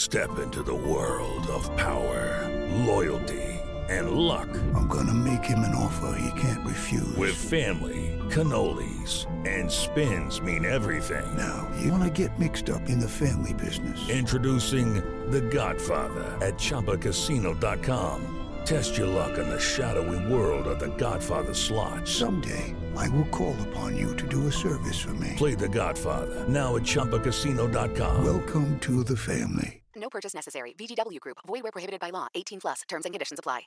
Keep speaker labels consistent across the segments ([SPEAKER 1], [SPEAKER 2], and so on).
[SPEAKER 1] Step into the world of power, loyalty, and luck.
[SPEAKER 2] I'm gonna make him an offer he can't refuse.
[SPEAKER 1] With family, cannolis, and spins mean everything.
[SPEAKER 2] Now, you wanna get mixed up in the family business.
[SPEAKER 1] Introducing The Godfather at ChumbaCasino.com. Test your luck in the shadowy world of The Godfather slot.
[SPEAKER 2] Someday, I will call upon you to do a service for me.
[SPEAKER 1] Play The Godfather now at ChumbaCasino.com.
[SPEAKER 2] Welcome to the family.
[SPEAKER 3] No purchase necessary. VGW Group. Void where prohibited by law. 18+. Terms and conditions apply.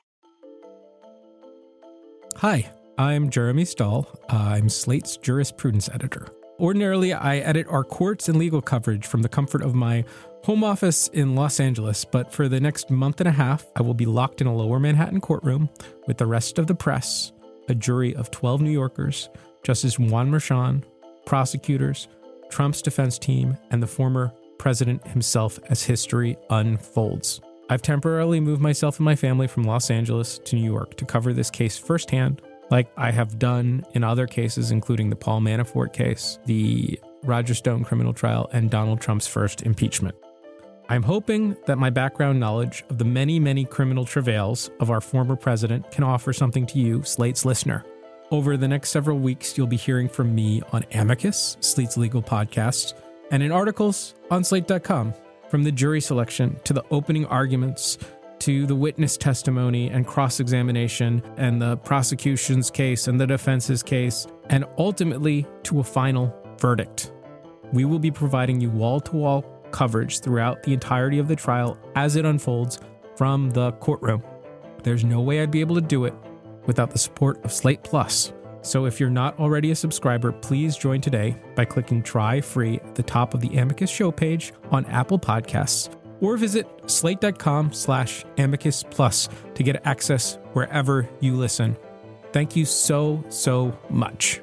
[SPEAKER 4] Hi, I'm Jeremy Stahl. I'm Slate's jurisprudence editor. Ordinarily, I edit our courts and legal coverage from the comfort of my home office in Los Angeles, but for the next month and a half, I will be locked in a lower Manhattan courtroom with the rest of the press, a jury of 12 New Yorkers, Justice Juan Merchan, prosecutors, Trump's defense team, and the former president himself as history unfolds. I've temporarily moved myself and my family from Los Angeles to New York to cover this case firsthand, like I have done in other cases, including the Paul Manafort case, the Roger Stone criminal trial, and Donald Trump's first impeachment. I'm hoping that my background knowledge of the many, many criminal travails of our former president can offer something to you, Slate's listener. Over the next several weeks, you'll be hearing from me on Amicus, Slate's legal podcast, and in articles on Slate.com, from the jury selection to the opening arguments to the witness testimony and cross-examination and the prosecution's case and the defense's case, and ultimately to a final verdict. We will be providing you wall-to-wall coverage throughout the entirety of the trial as it unfolds from the courtroom. There's no way I'd be able to do it without the support of Slate Plus. So if you're not already a subscriber, please join today by clicking try free at the top of the Amicus show page on Apple Podcasts, or visit slate.com/Amicus Plus to get access wherever you listen. Thank you so much.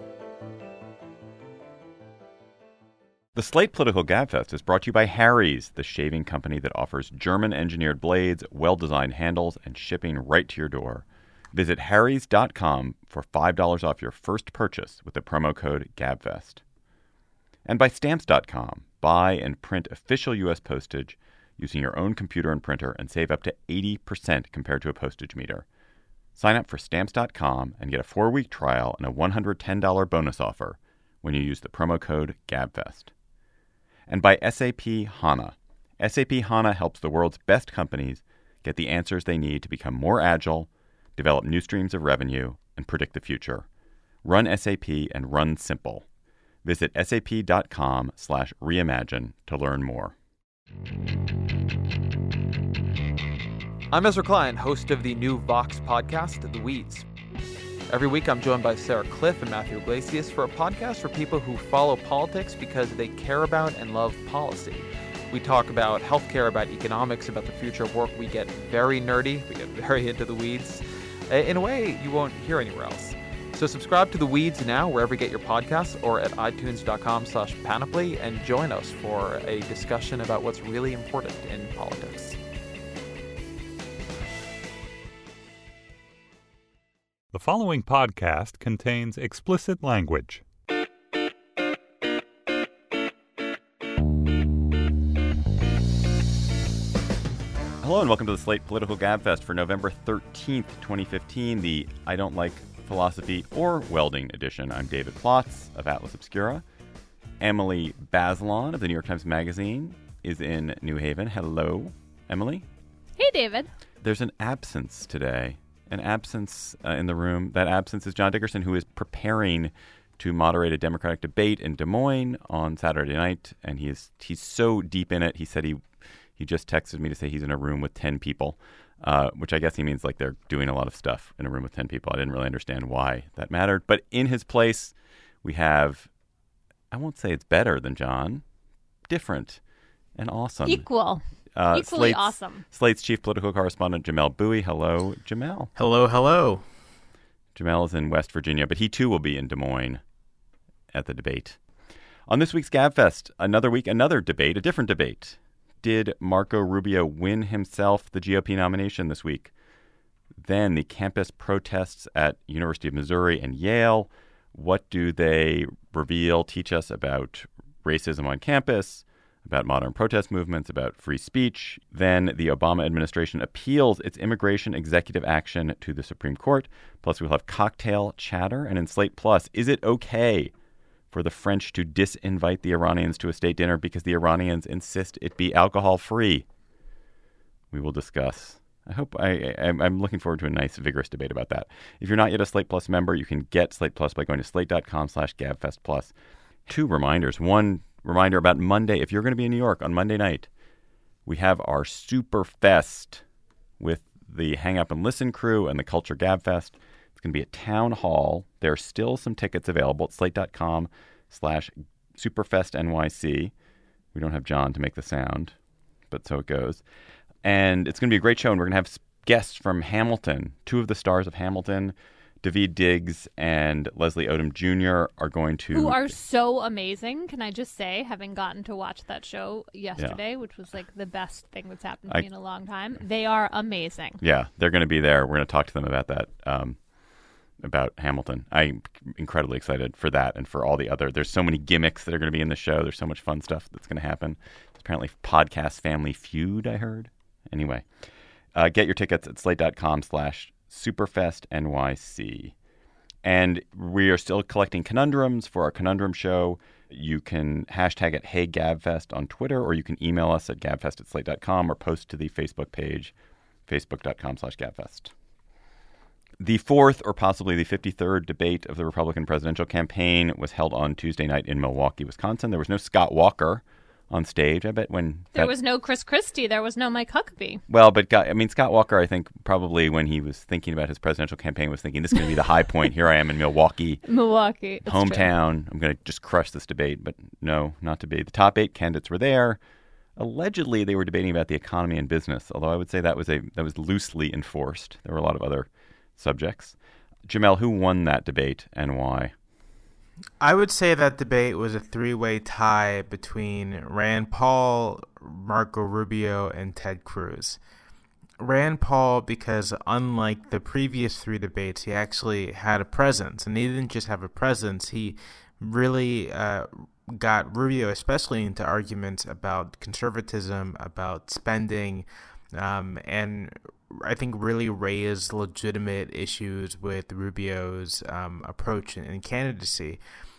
[SPEAKER 5] The Slate Political Gabfest is brought to you by Harry's, the shaving company that offers German-engineered blades, well-designed handles, and shipping right to your door. Visit harrys.com for $5 off your first purchase with the promo code GABFEST. And by Stamps.com. Buy and print official U.S. postage using your own computer and printer and save up to 80% compared to a postage meter. Sign up for Stamps.com and get a 4-week trial and a $110 bonus offer when you use the promo code GABFEST. And by SAP HANA. SAP HANA helps the world's best companies get the answers they need to become more agile, develop new streams of revenue, and predict the future. Run SAP and run simple. Visit sap.com/reimagine to learn more.
[SPEAKER 6] I'm Ezra Klein, host of the new Vox podcast, The Weeds. Every week I'm joined by Sarah Cliff and Matthew Iglesias for a podcast for people who follow politics because they care about and love policy. We talk about healthcare, about economics, about the future of work. We get very nerdy. We get very into the weeds in a way you won't hear anywhere else. So subscribe to The Weeds now, wherever you get your podcasts, or at itunes.com/panoply, and join us for a discussion about what's really important in politics.
[SPEAKER 7] The following podcast contains explicit language.
[SPEAKER 5] Hello and welcome to the Slate Political Gabfest for November 13th, 2015, the I Don't Like Philosophy or Welding edition. I'm David Plotz of Atlas Obscura. Emily Bazelon of the New York Times Magazine is in New Haven. Hello, Emily.
[SPEAKER 8] Hey, David.
[SPEAKER 5] There's an absence today. An absence in the room. That absence is John Dickerson, who is preparing to moderate a Democratic debate in Des Moines on Saturday night, and he's so deep in it. He said he just texted me to say he's in a room with 10 people, which I guess he means like they're doing a lot of stuff in a room with 10 people. I didn't really understand why that mattered. But in his place, we have, I won't say it's better than John, different and awesome.
[SPEAKER 8] Equally awesome.
[SPEAKER 5] Slate's chief political correspondent, Jamelle Bouie. Hello, Jamelle.
[SPEAKER 9] Hello.
[SPEAKER 5] Jamelle is in West Virginia, but he too will be in Des Moines at the debate. On this week's Gabfest, another week, another debate, a different debate. Did Marco Rubio win himself the GOP nomination this week? Then the campus protests at University of Missouri and Yale. What do they reveal, teach us about racism on campus, about modern protest movements, about free speech. Then the Obama administration appeals its immigration executive action to the Supreme Court. Plus, we'll have cocktail chatter. And in Slate Plus, is it okay for the French to disinvite the Iranians to a state dinner because the Iranians insist it be alcohol-free? We will discuss. I'm looking forward to a nice, vigorous debate about that. If you're not yet a Slate Plus member, you can get Slate Plus by going to slate.com/GabFestPlus. 2 reminders. One reminder about Monday. If you're going to be in New York on Monday night, we have our Super Fest with the Hang Up and Listen crew and the Culture Gabfest. It's going to be at Town Hall. There are still some tickets available at slate.com/SuperFestNYC. We don't have John to make the sound, but so it goes. And it's going to be a great show, and we're going to have guests from Hamilton. 2 of the stars of Hamilton, Daveed Diggs and Leslie Odom Jr. are going to...
[SPEAKER 8] Who are so amazing, can I just say, having gotten to watch that show yesterday, which was like the best thing that's happened to me in a long time. They are amazing.
[SPEAKER 5] Yeah, they're going to be there. We're going to talk to them about that, about Hamilton. I'm incredibly excited for that and for all the other... There's so many gimmicks that are going to be in the show. There's so much fun stuff that's going to happen. It's apparently podcast Family Feud, I heard. Anyway, get your tickets at slate.com/SuperFestNYC. And we are still collecting conundrums for our conundrum show. You can hashtag it HeyGabFest on Twitter, or you can email us at gabfest@slate.com or post to the Facebook page, facebook.com/Gabfest. The 4th or possibly the 53rd debate of the Republican presidential campaign was held on Tuesday night in Milwaukee, Wisconsin. There was no Scott Walker on stage. I bet when
[SPEAKER 8] there was no Chris Christie, there was no Mike Huckabee.
[SPEAKER 5] Well, but Scott Walker, I think probably when he was thinking about his presidential campaign was thinking this is going to be the high point. Here I am in Milwaukee, hometown. I'm going to just crush this debate. But no, not to be. The top 8 candidates were there. Allegedly, they were debating about the economy and business. Although I would say that was loosely enforced. There were a lot of other subjects. Jamel, who won that debate and why?
[SPEAKER 9] I would say that debate was a 3-way tie between Rand Paul, Marco Rubio, and Ted Cruz. Rand Paul, because unlike the previous 3 debates, he actually had a presence. And he didn't just have a presence, he really got Rubio especially into arguments about conservatism, about spending, and I think really raised legitimate issues with Rubio's approach and candidacy.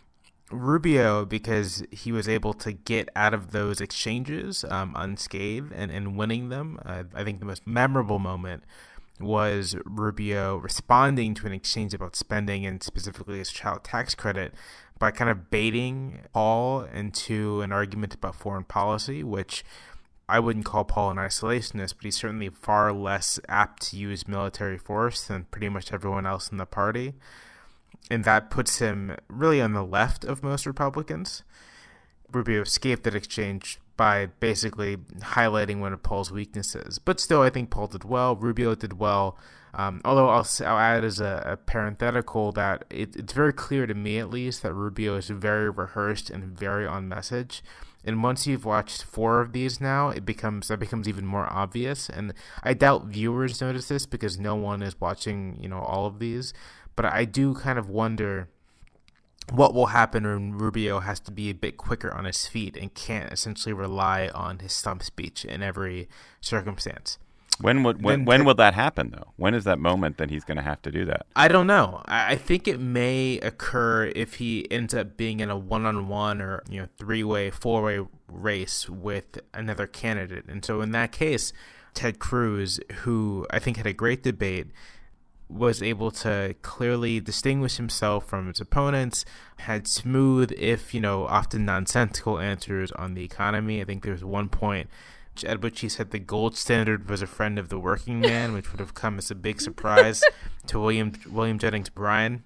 [SPEAKER 9] Rubio, because he was able to get out of those exchanges unscathed and winning them, I think the most memorable moment was Rubio responding to an exchange about spending and specifically his child tax credit by kind of baiting Paul into an argument about foreign policy, which I wouldn't call Paul an isolationist, but he's certainly far less apt to use military force than pretty much everyone else in the party. And that puts him really on the left of most Republicans. Rubio escaped that exchange by basically highlighting one of Paul's weaknesses. But still, I think Paul did well. Rubio did well. Although I'll add as a parenthetical that it's very clear to me, at least, that Rubio is very rehearsed and very on message. And once you've watched 4 of these now, that becomes even more obvious. And I doubt viewers notice this because no one is watching, all of these. But I do kind of wonder what will happen when Rubio has to be a bit quicker on his feet and can't essentially rely on his stump speech in every circumstance.
[SPEAKER 5] When will that happen, though? When is that moment that he's going to have to do that?
[SPEAKER 9] I don't know. I think it may occur if he ends up being in a one-on-one or 3-way, 4-way race with another candidate. And so in that case, Ted Cruz, who I think had a great debate, was able to clearly distinguish himself from his opponents, had smooth, if often nonsensical answers on the economy. I think there was one point at which he said the gold standard was a friend of the working man, which would have come as a big surprise to William Jennings Bryan.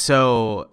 [SPEAKER 9] So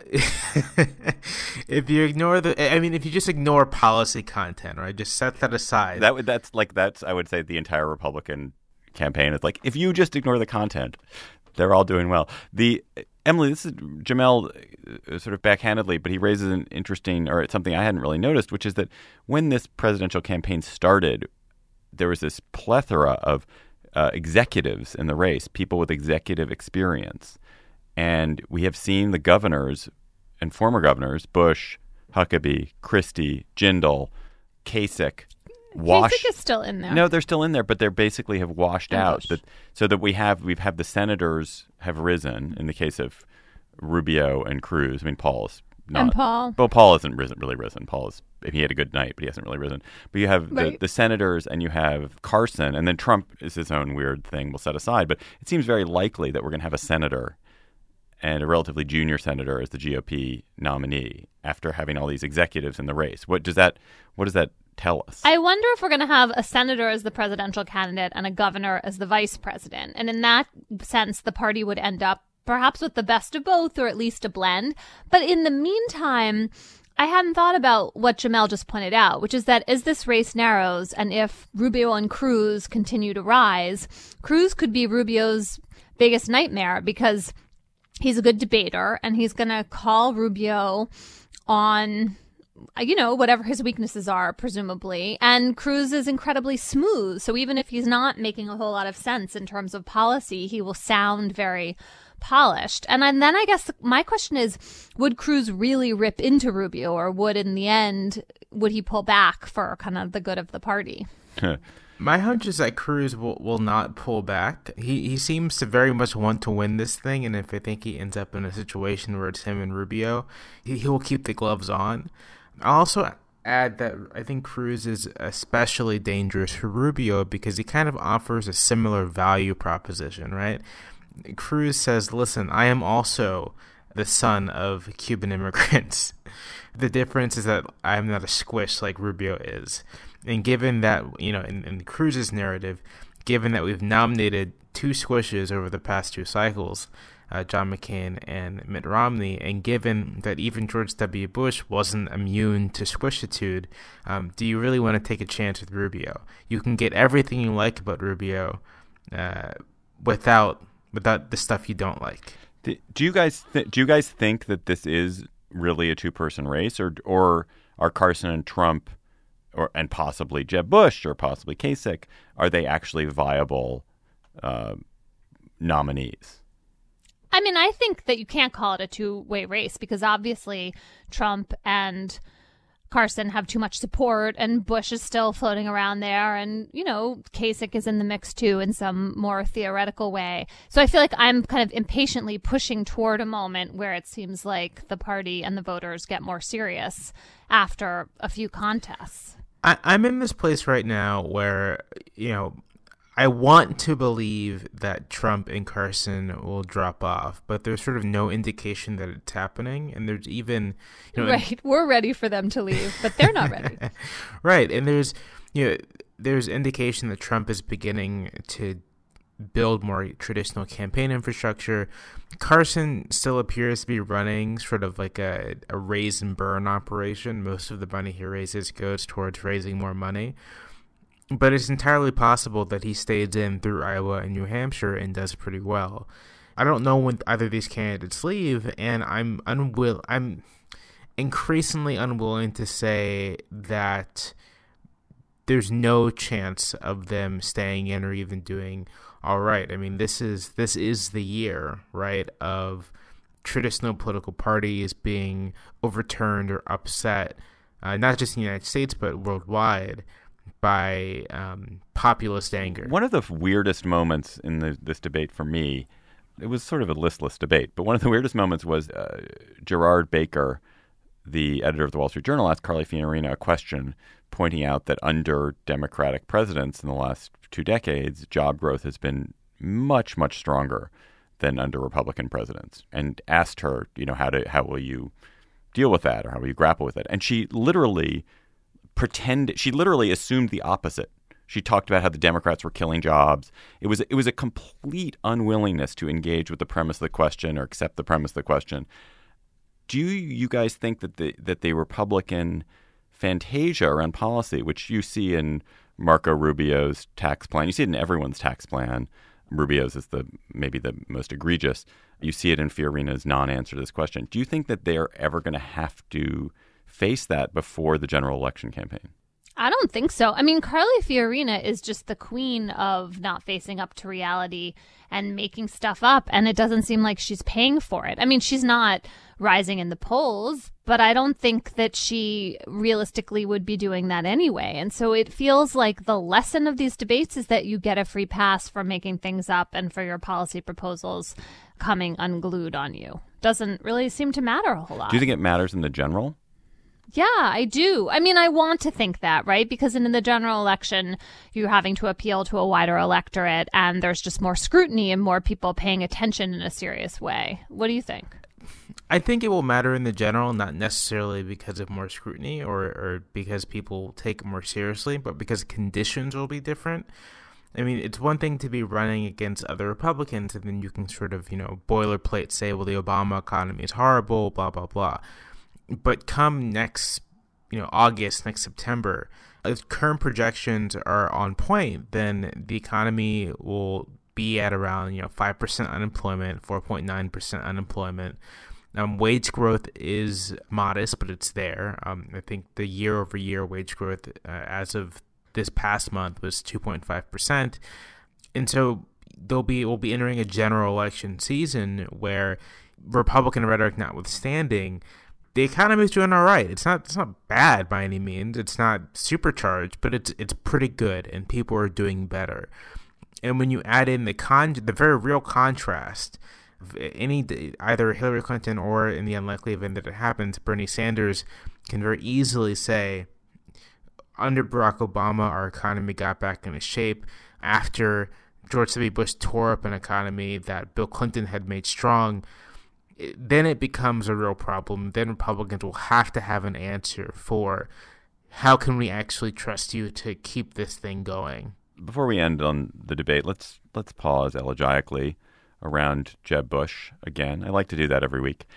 [SPEAKER 9] if you ignore if you just ignore policy content, right, just set that aside.
[SPEAKER 5] That's I would say the entire Republican campaign. It's like, if you just ignore the content, they're all doing well. Emily, this is Jamel sort of backhandedly, but he raises an interesting, or something I hadn't really noticed, which is that when this presidential campaign started, there was this plethora of executives in the race, people with executive experience. And we have seen the governors and former governors, Bush, Huckabee, Christie, Jindal, Kasich, wash.
[SPEAKER 8] Kasich is still in there.
[SPEAKER 5] No, they're still in there, but they basically have washed out. So that we've had the senators have risen in the case of Rubio and Cruz. I mean, Paul is not.
[SPEAKER 8] And Paul.
[SPEAKER 5] Well, Paul hasn't really risen. Paul is, he had a good night, but he hasn't really risen. But you have the senators and you have Carson, and then Trump is his own weird thing we'll set aside. But it seems very likely that we're going to have a senator and a relatively junior senator as the GOP nominee after having all these executives in the race. What does that tell us?
[SPEAKER 8] I wonder if we're going to have a senator as the presidential candidate and a governor as the vice president. And in that sense, the party would end up perhaps with the best of both, or at least a blend. But in the meantime, I hadn't thought about what Jamelle just pointed out, which is that as this race narrows, and if Rubio and Cruz continue to rise, Cruz could be Rubio's biggest nightmare because he's a good debater and he's going to call Rubio on, whatever his weaknesses are, presumably. And Cruz is incredibly smooth. So even if he's not making a whole lot of sense in terms of policy, he will sound very polished. And then I guess my question is, would Cruz really rip into Rubio, or would he pull back for kind of the good of the party?
[SPEAKER 9] My hunch is that Cruz will not pull back. He seems to very much want to win this thing, and if I think he ends up in a situation where it's him and Rubio, he will keep the gloves on. I'll also add that I think Cruz is especially dangerous for Rubio because he kind of offers a similar value proposition, right? Cruz says, listen, I am also the son of Cuban immigrants. The difference is that I'm not a squish like Rubio is. And given that, in Cruz's narrative, given that we've nominated two squishes over the past two cycles, John McCain and Mitt Romney, and given that even George W. Bush wasn't immune to squishitude, do you really want to take a chance with Rubio? You can get everything you like about Rubio without the stuff you don't like.
[SPEAKER 5] Do you guys think that this is really a two-person race, or are Carson and Trump, and possibly Jeb Bush or possibly Kasich, are they actually viable nominees?
[SPEAKER 8] I mean, I think that you can't call it a two-way race because obviously Trump and Carson have too much support, and Bush is still floating around there, and, Kasich is in the mix too in some more theoretical way. So I feel like I'm kind of impatiently pushing toward a moment where it seems like the party and the voters get more serious after a few contests.
[SPEAKER 9] I'm in this place right now where, I want to believe that Trump and Carson will drop off, but there's sort of no indication that it's happening. And there's even,
[SPEAKER 8] right, we're ready for them to leave, but they're not ready.
[SPEAKER 9] Right. And there's indication that Trump is beginning to build more traditional campaign infrastructure. Carson still appears to be running sort of like a raise and burn operation. Most of the money he raises goes towards raising more money. But it's entirely possible that he stays in through Iowa and New Hampshire and does pretty well. I don't know when either of these candidates leave, and I'm increasingly unwilling to say that there's no chance of them staying in or even doing all right. I mean, this is the year, right, of traditional political parties being overturned or upset, not just in the United States but worldwide, by populist anger.
[SPEAKER 5] One of the weirdest moments in this debate for me, it was sort of a listless debate, but one of the weirdest moments was Gerard Baker, the editor of the Wall Street Journal, asked Carly Fiorina a question pointing out that under Democratic presidents in the last 2 decades, job growth has been much, much stronger than under Republican presidents, and asked her, how will you deal with that, or how will you grapple with it? And she literally assumed the opposite. She talked about how the Democrats were killing jobs. It was a complete unwillingness to engage with the premise of the question or accept the premise of the question. Do you guys think that the Republican fantasia around policy, which you see in Marco Rubio's tax plan, you see it in everyone's tax plan. Rubio's is maybe the most egregious. You see it in Fiorina's non-answer to this question. Do you think that they're ever going to have to face that before the general election campaign?
[SPEAKER 8] I don't think so. I mean, Carly Fiorina is just the queen of not facing up to reality and making stuff up, and it doesn't seem like she's paying for it. I mean, she's not rising in the polls, but I don't think that she realistically would be doing that anyway. And so it feels like the lesson of these debates is that you get a free pass for making things up and for your policy proposals coming unglued on you. Doesn't really seem to matter a whole lot.
[SPEAKER 5] Do you think it matters in the general?
[SPEAKER 8] Yeah, I do. I mean, I want to think that, right? Because in the general election, you're having to appeal to a wider electorate, and there's just more scrutiny and more people paying attention in a serious way. What do you think?
[SPEAKER 9] I think it will matter in the general, not necessarily because of more scrutiny or because people take it more seriously, but because conditions will be different. I mean, it's one thing to be running against other Republicans, and then you can sort of, boilerplate say, well, the Obama economy is horrible, blah, blah, blah. But come next, August, next September, if current projections are on point, then the economy will be at around 5% unemployment, 4.9% unemployment. Wage growth is modest, but it's there. I think the year-over-year wage growth as of this past month was 2.5%, and so we'll be entering a general election season where, Republican rhetoric notwithstanding, the economy is doing all right. It's not bad by any means. It's not supercharged, but it's pretty good, and people are doing better. And when you add in the very real contrast of either Hillary Clinton or, in the unlikely event that it happens, Bernie Sanders can very easily say, under Barack Obama, our economy got back into shape. After George W. Bush tore up an economy that Bill Clinton had made strong, then it becomes a real problem. Then Republicans will have to have an answer for how can we actually trust you to keep this thing going.
[SPEAKER 5] Before we end on the debate, let's pause elegiacally around Jeb Bush again. I like to do that every week.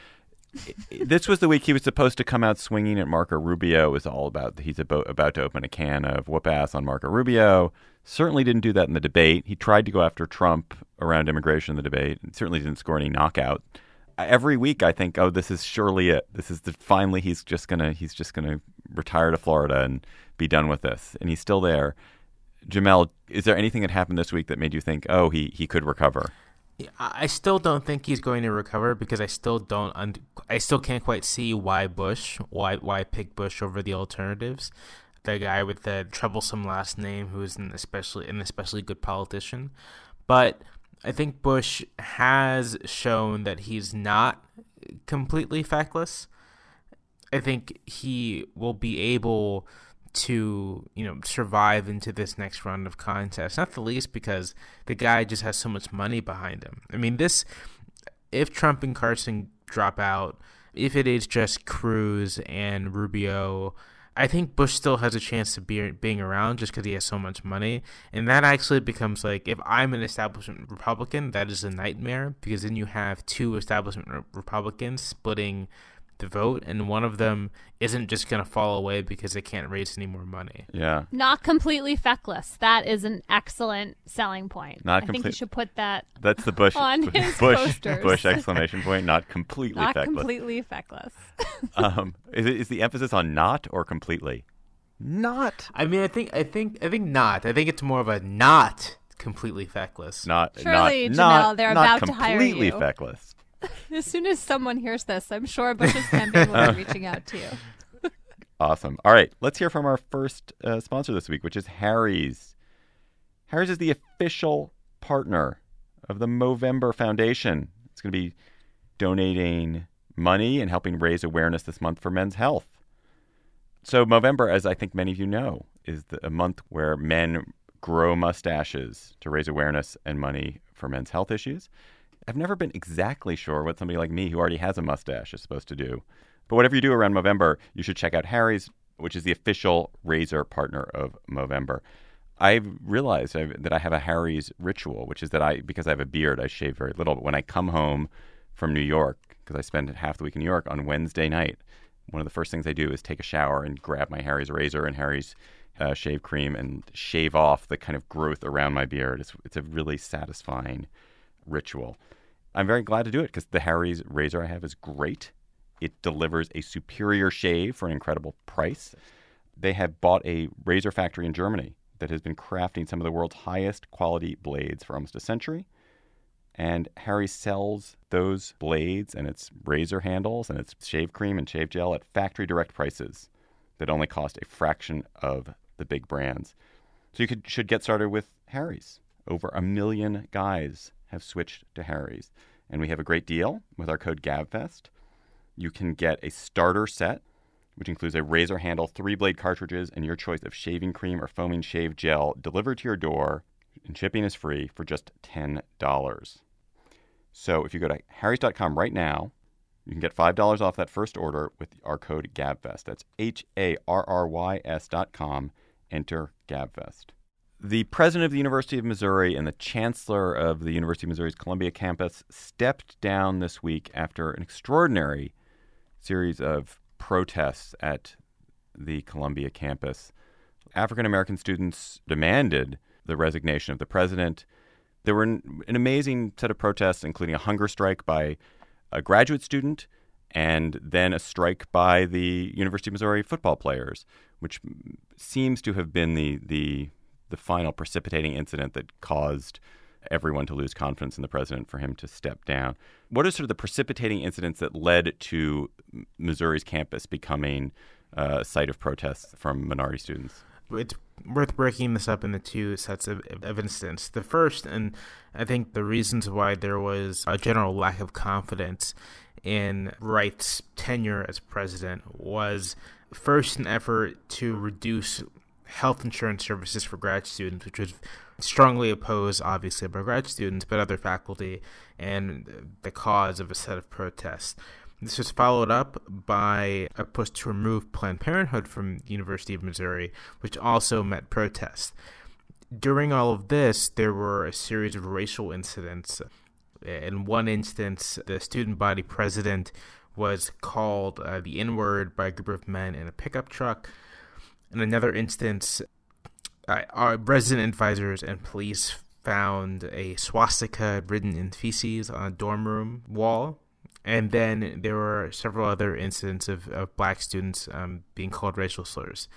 [SPEAKER 5] This was the week he was supposed to come out swinging at Marco Rubio. It was all about he's about to open a can of whoop-ass on Marco Rubio. Certainly didn't do that in the debate. He tried to go after Trump around immigration in the debate. And certainly didn't score any knockout. Every week I think, this is surely it. This is finally he's just gonna retire to Florida and be done with this. And he's still there. Jamelle, is there anything that happened this week that made you think, he could recover?
[SPEAKER 9] I still don't think he's going to recover because I still can't quite see why pick Bush over the alternatives. The guy with the troublesome last name who is an especially good politician. But I think Bush has shown that he's not completely feckless. I think he will be able to survive into this next round of contests, not the least because the guy just has so much money behind him. I mean, if Trump and Carson drop out, if it is just Cruz and Rubio, I think Bush still has a chance of being around just because he has so much money. And that actually becomes like, if I'm an establishment Republican, that is a nightmare because then you have two establishment Republicans splitting the vote, and one of them isn't just going to fall away because they can't raise any more money.
[SPEAKER 5] Yeah.
[SPEAKER 8] Not completely feckless. That is an excellent selling point. I think you should put that
[SPEAKER 5] That's the Bush
[SPEAKER 8] on his posters.
[SPEAKER 5] Bush exclamation point, not completely
[SPEAKER 8] not
[SPEAKER 5] feckless.
[SPEAKER 8] Not completely feckless.
[SPEAKER 5] Is the emphasis on not or completely? Not.
[SPEAKER 9] I mean, I think not. I think it's more of a not completely feckless.
[SPEAKER 8] Surely, Jamelle, they're about to hire you.
[SPEAKER 5] Completely feckless.
[SPEAKER 8] As soon as someone hears this, I'm sure Bush's campaign will be reaching out to you.
[SPEAKER 5] Awesome. All right, let's hear from our first sponsor this week, which is Harry's. Harry's is the official partner of the Movember Foundation. It's going to be donating money and helping raise awareness this month for men's health. So Movember, as I think many of you know, is a month where men grow mustaches to raise awareness and money for men's health issues. I've never been exactly sure what somebody like me who already has a mustache is supposed to do. But whatever you do around Movember, you should check out Harry's, which is the official razor partner of Movember. I've realized that I have a Harry's ritual, which is that because I have a beard, I shave very little. But when I come home from New York, because I spend half the week in New York, on Wednesday night, one of the first things I do is take a shower and grab my Harry's razor and Harry's shave cream and shave off the kind of growth around my beard. It's a really satisfying ritual. I'm very glad to do it because the Harry's razor I have is great. It delivers a superior shave for an incredible price. They have bought a razor factory in Germany that has been crafting some of the world's highest quality blades for almost a century. And Harry's sells those blades and its razor handles and its shave cream and shave gel at factory direct prices that only cost a fraction of the big brands. So you should get started with Harry's. Over 1 million guys have switched to Harry's. And we have a great deal with our code GABFEST. You can get a starter set, which includes a razor handle, 3-blade cartridges, and your choice of shaving cream or foaming shave gel delivered to your door, and shipping is free for just $10. So if you go to harrys.com right now, you can get $5 off that first order with our code GABFEST. That's HARRYS.com. Enter GABFEST. The president of the University of Missouri and the chancellor of the University of Missouri's Columbia campus stepped down this week after an extraordinary series of protests at the Columbia campus. African-American students demanded the resignation of the president. There were an amazing set of protests, including a hunger strike by a graduate student and then a strike by the University of Missouri football players, which seems to have been the final precipitating incident that caused everyone to lose confidence in the president for him to step down. What are sort of the precipitating incidents that led to Missouri's campus becoming a site of protests from minority students?
[SPEAKER 9] It's worth breaking this up into two sets of incidents. The first, and I think the reasons why there was a general lack of confidence in Wright's tenure as president, was first an effort to reduce health insurance services for grad students, which was strongly opposed, obviously, by grad students, but other faculty, and the cause of a set of protests. This was followed up by a push to remove Planned Parenthood from the University of Missouri, which also met protests. During all of this, there were a series of racial incidents. In one instance, the student body president was called the N-word by a group of men in a pickup truck. In another instance, our resident advisors and police found a swastika written in feces on a dorm room wall. And then there were several other incidents of black students being called racial slurs.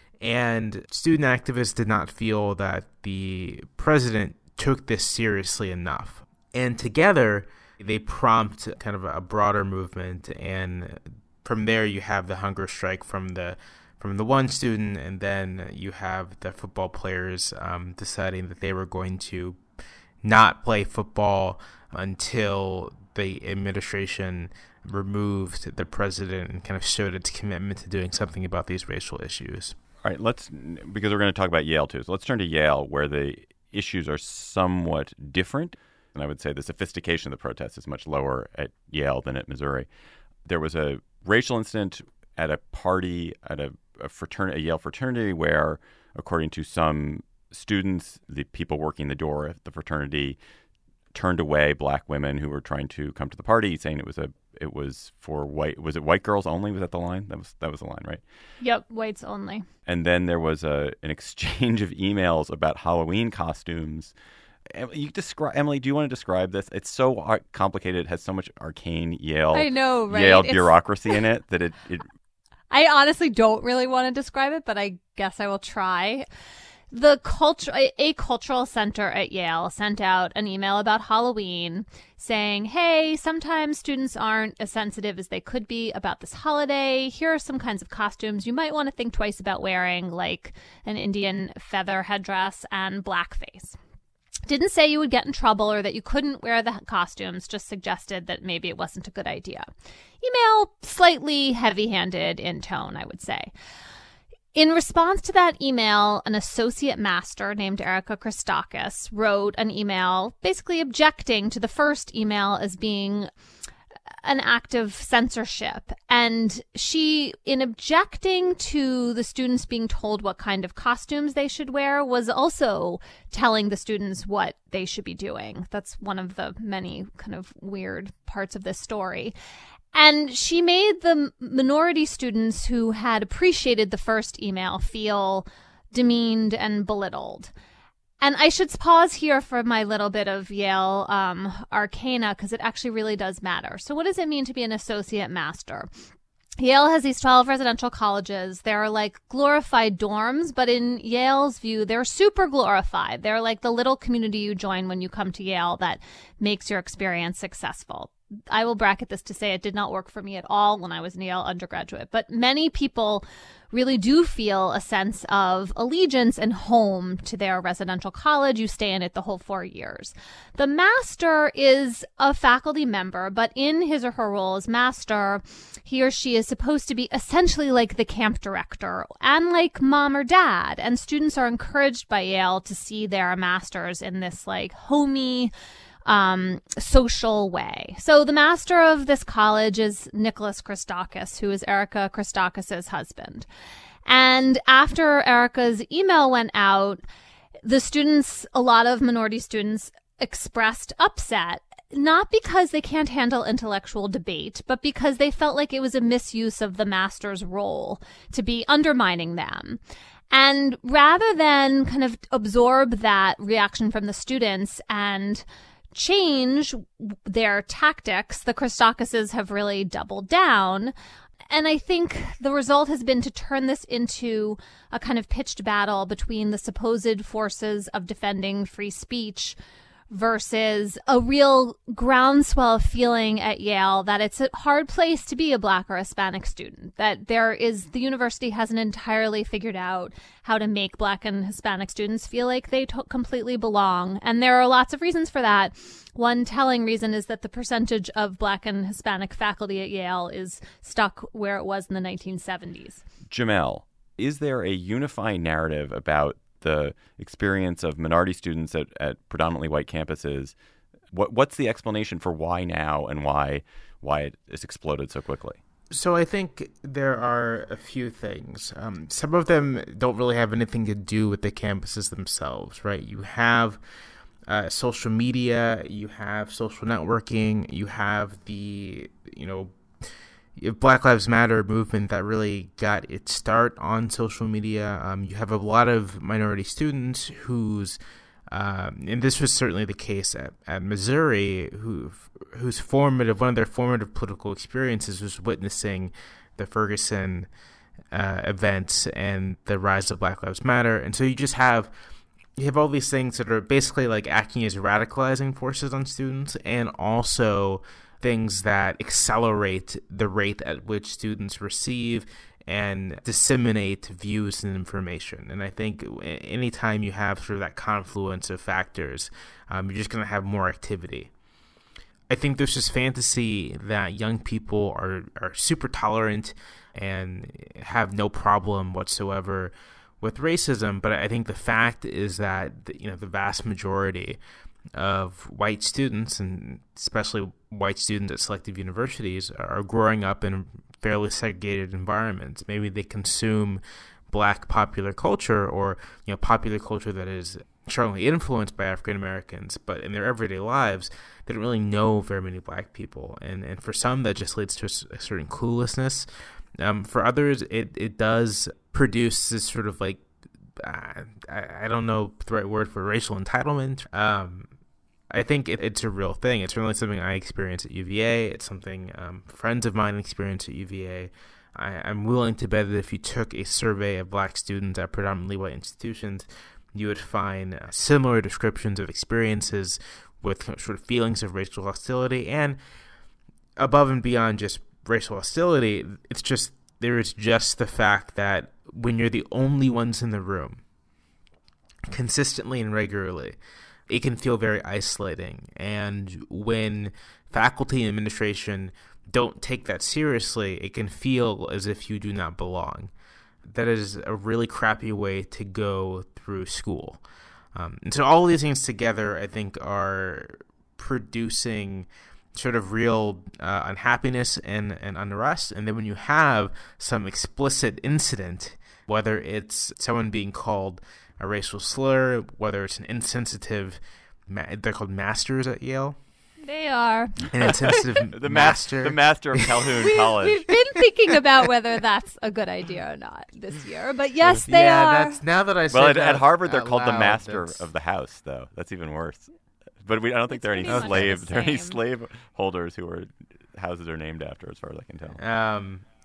[SPEAKER 9] And student activists did not feel that the president took this seriously enough. And together, they prompt kind of a broader movement. And from there, you have the hunger strike from the one student, and then you have the football players deciding that they were going to not play football until the administration removed the president and kind of showed its commitment to doing something about these racial issues.
[SPEAKER 5] All right, because we're going to talk about Yale too. So let's turn to Yale, where the issues are somewhat different. And I would say the sophistication of the protest is much lower at Yale than at Missouri. There was a racial incident at a party at a Yale fraternity where, according to some students, the people working the door at the fraternity turned away black women who were trying to come to the party, saying it was for white. Was it white girls only? Was that the line? That was the line, right?
[SPEAKER 8] Yep, whites only.
[SPEAKER 5] And then there was an exchange of emails about Halloween costumes. Emily, do you want to describe this? It's so complicated. It has so much arcane Yale.
[SPEAKER 8] I know, right?
[SPEAKER 5] Yale bureaucracy in it that it.
[SPEAKER 8] I honestly don't really want to describe it, but I guess I will try. A cultural center at Yale sent out an email about Halloween saying, hey, sometimes students aren't as sensitive as they could be about this holiday. Here are some kinds of costumes you might want to think twice about wearing, like an Indian feather headdress and blackface. Didn't say you would get in trouble or that you couldn't wear the costumes, just suggested that maybe it wasn't a good idea. Email slightly heavy-handed in tone, I would say. In response to that email, an associate master named Erica Christakis wrote an email basically objecting to the first email as being an act of censorship. And she, in objecting to the students being told what kind of costumes they should wear, was also telling the students what they should be doing. That's one of the many kind of weird parts of this story. And she made the minority students who had appreciated the first email feel demeaned and belittled. And I should pause here for my little bit of Yale arcana, because it actually really does matter. So what does it mean to be an associate master? Yale has these 12 residential colleges. They're like glorified dorms, but in Yale's view, they're super glorified. They're like the little community you join when you come to Yale that makes your experience successful. I will bracket this to say it did not work for me at all when I was a Yale undergraduate, but many people really do feel a sense of allegiance and home to their residential college. You stay in it the whole 4 years. The master is a faculty member, but in his or her role as master, he or she is supposed to be essentially like the camp director and like mom or dad. And students are encouraged by Yale to see their masters in this like homey, social way. So the master of this college is Nicholas Christakis, who is Erica Christakis' husband. And after Erica's email went out, the students, a lot of minority students, expressed upset, not because they can't handle intellectual debate, but because they felt like it was a misuse of the master's role to be undermining them. And rather than kind of absorb that reaction from the students and change their tactics, the Christakises have really doubled down. And I think the result has been to turn this into a kind of pitched battle between the supposed forces of defending free speech versus a real groundswell of feeling at Yale that it's a hard place to be a Black or Hispanic student, that the university hasn't entirely figured out how to make Black and Hispanic students feel like they completely belong. And there are lots of reasons for that. One telling reason is that the percentage of Black and Hispanic faculty at Yale is stuck where it was in the 1970s.
[SPEAKER 5] Jamelle, is there a unifying narrative about the experience of minority students at predominantly white campuses? What's the explanation for why now and why it has exploded so quickly?
[SPEAKER 9] So I think there are a few things. Some of them don't really have anything to do with the campuses themselves, right? You have social media, you have social networking, you have the, Black Lives Matter movement that really got its start on social media. You have a lot of minority students whose, and this was certainly the case at Missouri, whose one of their formative political experiences was witnessing the Ferguson events and the rise of Black Lives Matter. And so you have all these things that are basically like acting as radicalizing forces on students, and also things that accelerate the rate at which students receive and disseminate views and information. And I think anytime you have sort of that confluence of factors, you're just going to have more activity. I think there's this fantasy that young people are super tolerant and have no problem whatsoever with racism, but I think the fact is that the vast majority of white students, and especially white students at selective universities, are growing up in fairly segregated environments. Maybe they consume Black popular culture, or popular culture that is strongly influenced by African Americans, but in their everyday lives, they don't really know very many Black people. And for some, that just leads to a certain cluelessness. For others, it does produce this sort of like, I don't know the right word for racial entitlement. I think it's a real thing. It's really something I experience at UVA. It's something friends of mine experience at UVA. I'm willing to bet that if you took a survey of Black students at predominantly white institutions, you would find similar descriptions of experiences with sort of feelings of racial hostility. And above and beyond just racial hostility, there is just the fact that when you're the only ones in the room, consistently and regularly, it can feel very isolating. And when faculty and administration don't take that seriously, it can feel as if you do not belong. That is a really crappy way to go through school. And so all of these things together, I think, are producing sort of real unhappiness and unrest. And then when you have some explicit incident, whether it's someone being called a racial slur, whether it's an insensitive, they're called masters at Yale.
[SPEAKER 8] They are.
[SPEAKER 9] An insensitive
[SPEAKER 5] the master of Calhoun College.
[SPEAKER 8] We've been thinking about whether that's a good idea or not this year, but yes, they are.
[SPEAKER 9] That's, now that I said
[SPEAKER 5] at Harvard, they're called
[SPEAKER 9] loud,
[SPEAKER 5] the master of the house, though. That's even worse. But I don't think there are any slave holders who are houses are named after, as far as I can tell.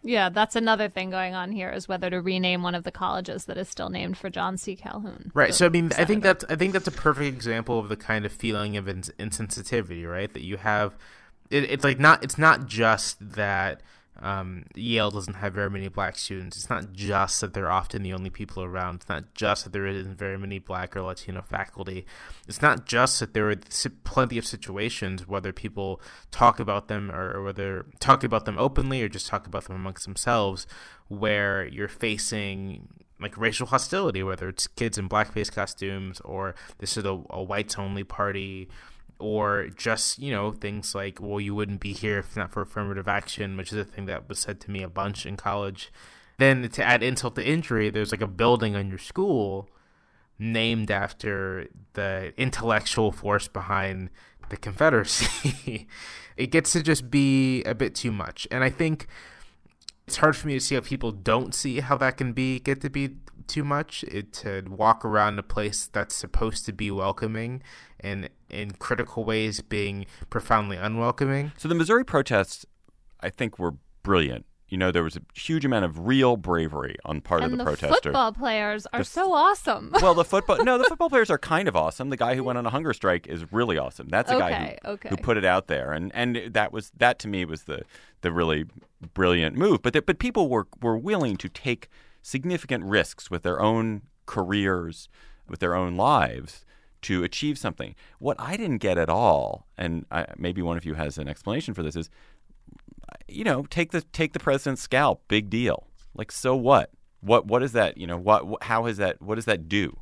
[SPEAKER 8] Yeah, that's another thing going on here is whether to rename one of the colleges that is still named for John C. Calhoun.
[SPEAKER 9] Right. So I mean, I think that's a perfect example of the kind of feeling of insensitivity, right? That you have. It's not just that Yale doesn't have very many black students. It's not just that they're often the only people around. It's not just that there isn't very many black or Latino faculty. It's not just that there are plenty of situations, whether people talk about them or whether talk about them openly or just talk about them amongst themselves, where you're facing like racial hostility, whether it's kids in blackface costumes or this is a whites-only party, or just, things like, well, you wouldn't be here if not for affirmative action, which is a thing that was said to me a bunch in college. Then to add insult to injury, there's like a building on your school named after the intellectual force behind the Confederacy. It gets to just be a bit too much. And I think it's hard for me to see how people don't see how that can get to be too much. To walk around a place that's supposed to be welcoming and in critical ways being profoundly unwelcoming.
[SPEAKER 5] So the Missouri protests, I think, were brilliant. There was a huge amount of real bravery on part of the protesters.
[SPEAKER 8] And the football players are so awesome.
[SPEAKER 5] Well, the football players are kind of awesome. The guy who went on a hunger strike is really awesome. That's a guy who put it out there, and that to me was the really brilliant move. But people were willing to take significant risks with their own careers, with their own lives, to achieve something. What I didn't get at all, and maybe one of you has an explanation for this, is, take the president's scalp, big deal. Like, so what? What is that? How is that? What does that do?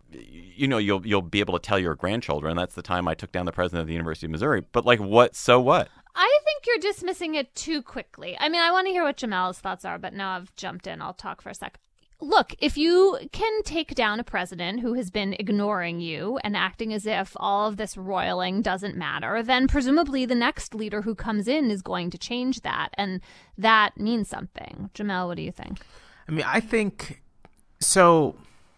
[SPEAKER 5] You'll be able to tell your grandchildren that's the time I took down the president of the University of Missouri. But like, what? So what?
[SPEAKER 8] I think you're dismissing it too quickly. I mean, I want to hear what Jamel's thoughts are, but now I've jumped in. I'll talk for a sec. Look, if you can take down a president who has been ignoring you and acting as if all of this roiling doesn't matter, then presumably the next leader who comes in is going to change that. And that means something. Jamel, what do you think?
[SPEAKER 9] I mean, I think so.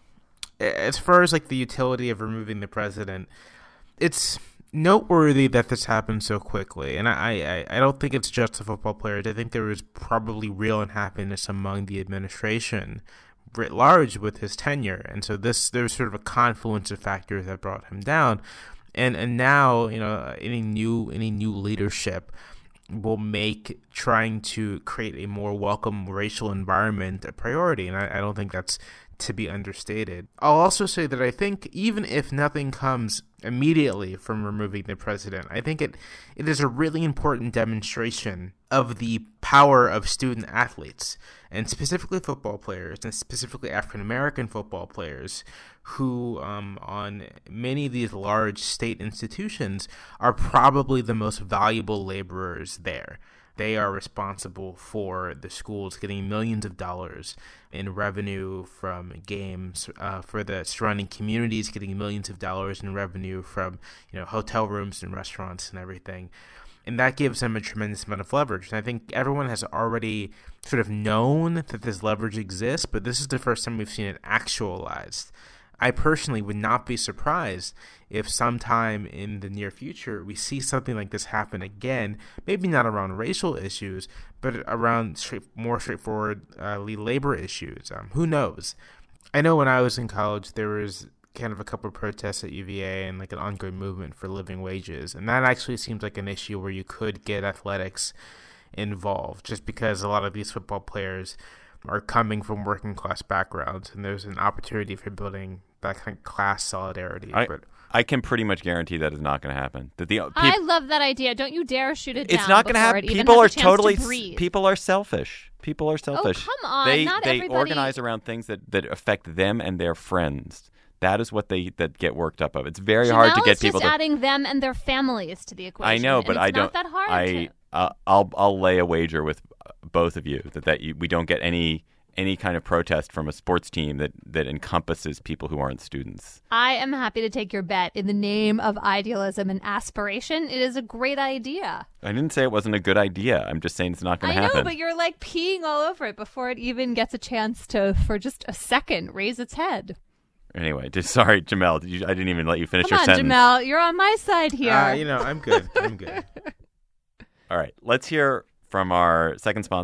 [SPEAKER 9] As far as like the utility of removing the president, it's noteworthy that this happened so quickly. And I don't think it's just the football players. I think there was probably real unhappiness among the administration writ large with his tenure, and so there was sort of a confluence of factors that brought him down, and now any new leadership will make trying to create a more welcome racial environment a priority, and I don't think that's to be understated. I'll also say that I think even if nothing comes immediately from removing the president, I think it is a really important demonstration of the power of student athletes, and specifically football players, and specifically African-American football players, who on many of these large state institutions are probably the most valuable laborers there. They are responsible for the schools getting millions of dollars in revenue from games, for the surrounding communities getting millions of dollars in revenue from hotel rooms and restaurants and everything. And that gives them a tremendous amount of leverage. And I think everyone has already sort of known that this leverage exists, but this is the first time we've seen it actualized. I personally would not be surprised if sometime in the near future we see something like this happen again, maybe not around racial issues, but around more straightforwardly labor issues. Who knows? I know when I was in college, there was kind of a couple of protests at UVA and like an ongoing movement for living wages. And that actually seems like an issue where you could get athletics involved, just because a lot of these football players are coming from working class backgrounds, and there's an opportunity for building that kind of class solidarity.
[SPEAKER 5] I can pretty much guarantee that is not going to happen.
[SPEAKER 8] I love that idea. Don't you dare shoot it down.
[SPEAKER 5] It's not going to happen. People are people are selfish. People are selfish.
[SPEAKER 8] Oh, come on.
[SPEAKER 5] They organize around things that affect them and their friends. That is what that get worked up of. It's very hard to get people
[SPEAKER 8] just adding them and their families to the equation.
[SPEAKER 5] I know, but
[SPEAKER 8] I don't. It's not that hard.
[SPEAKER 5] I'll lay a wager with both of you that we don't get any kind of protest from a sports team that encompasses people who aren't students.
[SPEAKER 8] I am happy to take your bet in the name of idealism and aspiration. It is a great idea.
[SPEAKER 5] I didn't say it wasn't a good idea. I'm just saying it's not going to happen.
[SPEAKER 8] I know, but you're like peeing all over it before it even gets a chance to, for just a second, raise its head.
[SPEAKER 5] Anyway, sorry, Jamel. I didn't even let you finish your
[SPEAKER 8] sentence.
[SPEAKER 5] Come
[SPEAKER 8] on, Jamel. You're on my side here.
[SPEAKER 9] I'm good. I'm good.
[SPEAKER 5] All right. Let's hear from our second sponsor,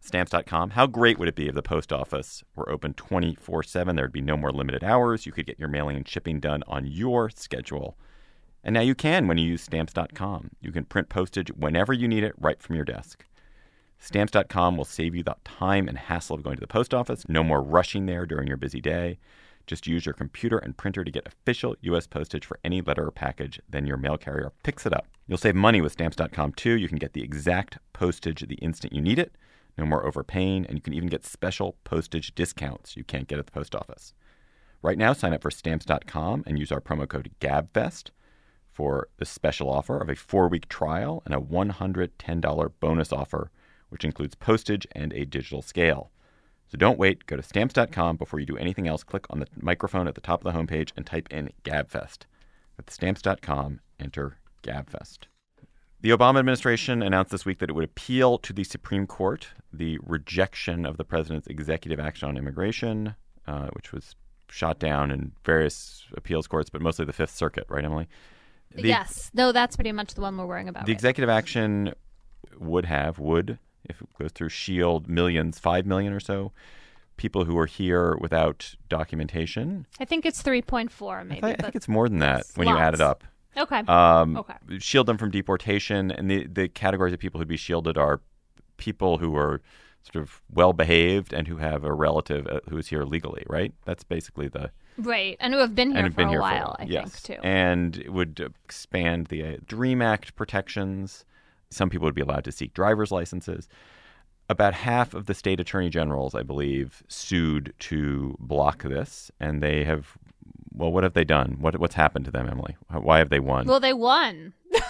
[SPEAKER 5] Stamps.com. How great would it be if the post office were open 24/7? There'd be no more limited hours. You could get your mailing and shipping done on your schedule. And now you can when you use Stamps.com. You can print postage whenever you need it right from your desk. Stamps.com will save you the time and hassle of going to the post office. No more rushing there during your busy day. Just use your computer and printer to get official U.S. postage for any letter or package. Then your mail carrier picks it up. You'll save money with Stamps.com, too. You can get the exact postage the instant you need it. No more overpaying. And you can even get special postage discounts you can't get at the post office. Right now, sign up for Stamps.com and use our promo code GABFEST for the special offer of a 4-week trial and a $110 bonus offer, which includes postage and a digital scale. So don't wait. Go to Stamps.com before you do anything else. Click on the microphone at the top of the homepage and type in GABFEST. That's Stamps.com. Enter GABFEST. The Obama administration announced this week that it would appeal to the Supreme Court the rejection of the president's executive action on immigration, which was shot down in various appeals courts, but mostly the Fifth Circuit, right, Emily?
[SPEAKER 8] Yes. No, that's pretty much the one we're worrying about.
[SPEAKER 5] The executive action would, if it goes through, shield millions, 5 million or so, people who are here without documentation.
[SPEAKER 8] I think it's 3.4, maybe.
[SPEAKER 5] I think it's more than that when you add it up.
[SPEAKER 8] Okay.
[SPEAKER 5] Shield them from deportation. And the categories of people who'd be shielded are people who are sort of well-behaved and who have a relative who is here legally, right? That's basically the...
[SPEAKER 8] Right, and who have been here for a while, I think, too.
[SPEAKER 5] And it would expand the DREAM Act protections. Some people would be allowed to seek driver's licenses. About half of the state attorney generals, I believe, sued to block this. And they have, well, what have they done? What's happened to them, Emily? Why have they won?
[SPEAKER 8] Well, they won.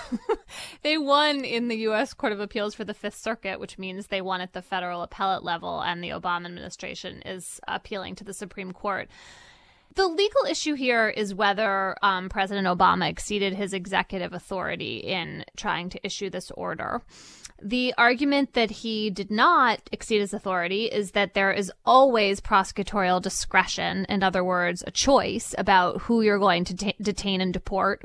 [SPEAKER 8] They won in the U.S. Court of Appeals for the Fifth Circuit, which means they won at the federal appellate level, and the Obama administration is appealing to the Supreme Court. The legal issue here is whether President Obama exceeded his executive authority in trying to issue this order. The argument that he did not exceed his authority is that there is always prosecutorial discretion, in other words, a choice about who you're going to detain and deport.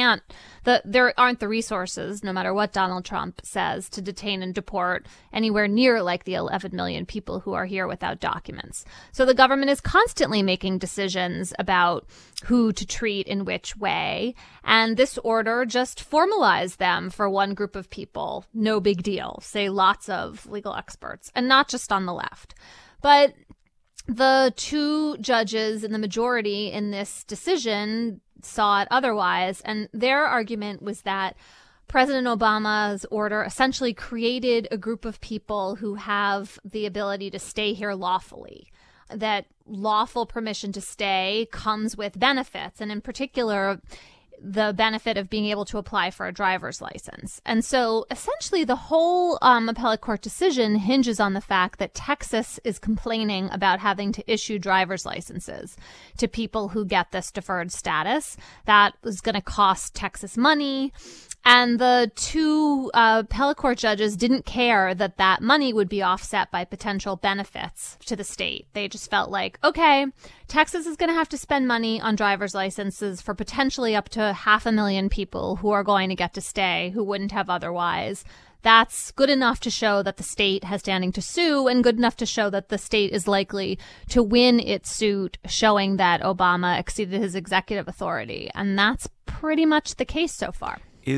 [SPEAKER 8] There aren't the resources, no matter what Donald Trump says, to detain and deport anywhere near like the 11 million people who are here without documents. So the government is constantly making decisions about who to treat in which way. And this order just formalized them for one group of people. No big deal, say lots of legal experts, and not just on the left. But the two judges in the majority in this decision saw it otherwise, and their argument was that President Obama's order essentially created a group of people who have the ability to stay here lawfully, that lawful permission to stay comes with benefits, and in particular, the benefit of being able to apply for a driver's license. And so essentially the whole appellate court decision hinges on the fact that Texas is complaining about having to issue driver's licenses to people who get this deferred status. That was going to cost Texas money. And the two appellate court judges didn't care that that money would be offset by potential benefits to the state. They just felt like, okay, Texas is going to have to spend money on driver's licenses for potentially up to 500,000 people who are going to get to stay, who wouldn't have otherwise. That's good enough to show that the state has standing to sue, and good enough to show that the state is likely to win its suit, showing that Obama exceeded his executive authority. And that's pretty much the case so far.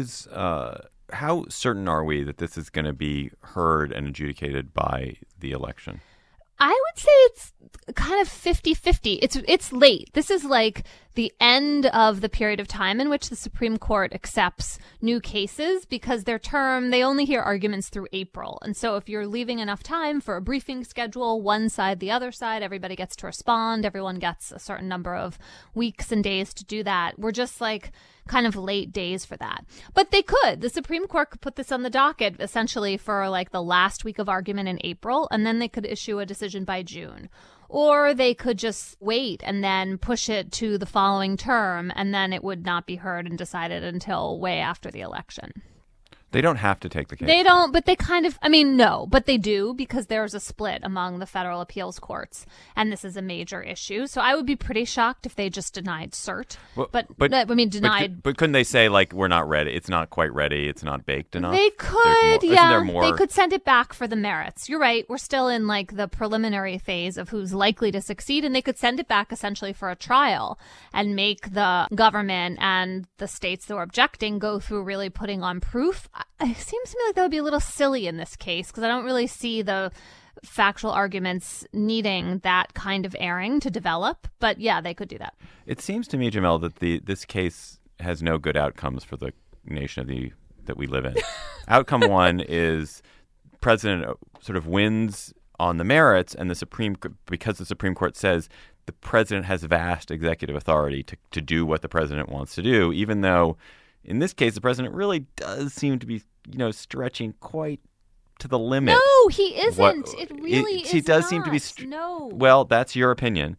[SPEAKER 5] How certain are we that this is going to be heard and adjudicated by the election?
[SPEAKER 8] I would say it's kind of 50-50. It's late. This is like the end of the period of time in which the Supreme Court accepts new cases, because their term, they only hear arguments through April. And so if you're leaving enough time for a briefing schedule, one side, the other side, everybody gets to respond. Everyone gets a certain number of weeks and days to do that. We're just like kind of late days for that. But the Supreme Court could put this on the docket essentially for like the last week of argument in April, and then they could issue a decision by June. Or they could just wait and then push it to the following term, and then it would not be heard and decided until way after the election.
[SPEAKER 5] They don't have to take the case.
[SPEAKER 8] They don't, but they kind of, I mean, no, but they do, because there's a split among the federal appeals courts, and this is a major issue. So I would be pretty shocked if they just denied cert.
[SPEAKER 5] Well,
[SPEAKER 8] denied.
[SPEAKER 5] But couldn't they say, like, we're not ready, it's not quite ready, it's not baked enough?
[SPEAKER 8] They could, yeah.
[SPEAKER 5] They
[SPEAKER 8] could send it back for the merits. You're right. We're still in, like, the preliminary phase of who's likely to succeed, and they could send it back essentially for a trial and make the government and the states that were objecting go through really putting on proof. It seems to me like that would be a little silly in this case, because I don't really see the factual arguments needing that kind of airing to develop. But yeah, they could do that.
[SPEAKER 5] It seems to me, Jamelle, that this case has no good outcomes for the nation that we live in. Outcome one is president sort of wins on the merits, and because the Supreme Court says the president has vast executive authority to do what the president wants to do, even though in this case, the president really does seem to be, stretching quite to the limit.
[SPEAKER 8] No, he isn't. It really is.
[SPEAKER 5] He does
[SPEAKER 8] not.
[SPEAKER 5] seem to be.
[SPEAKER 8] No.
[SPEAKER 5] Well, that's your opinion.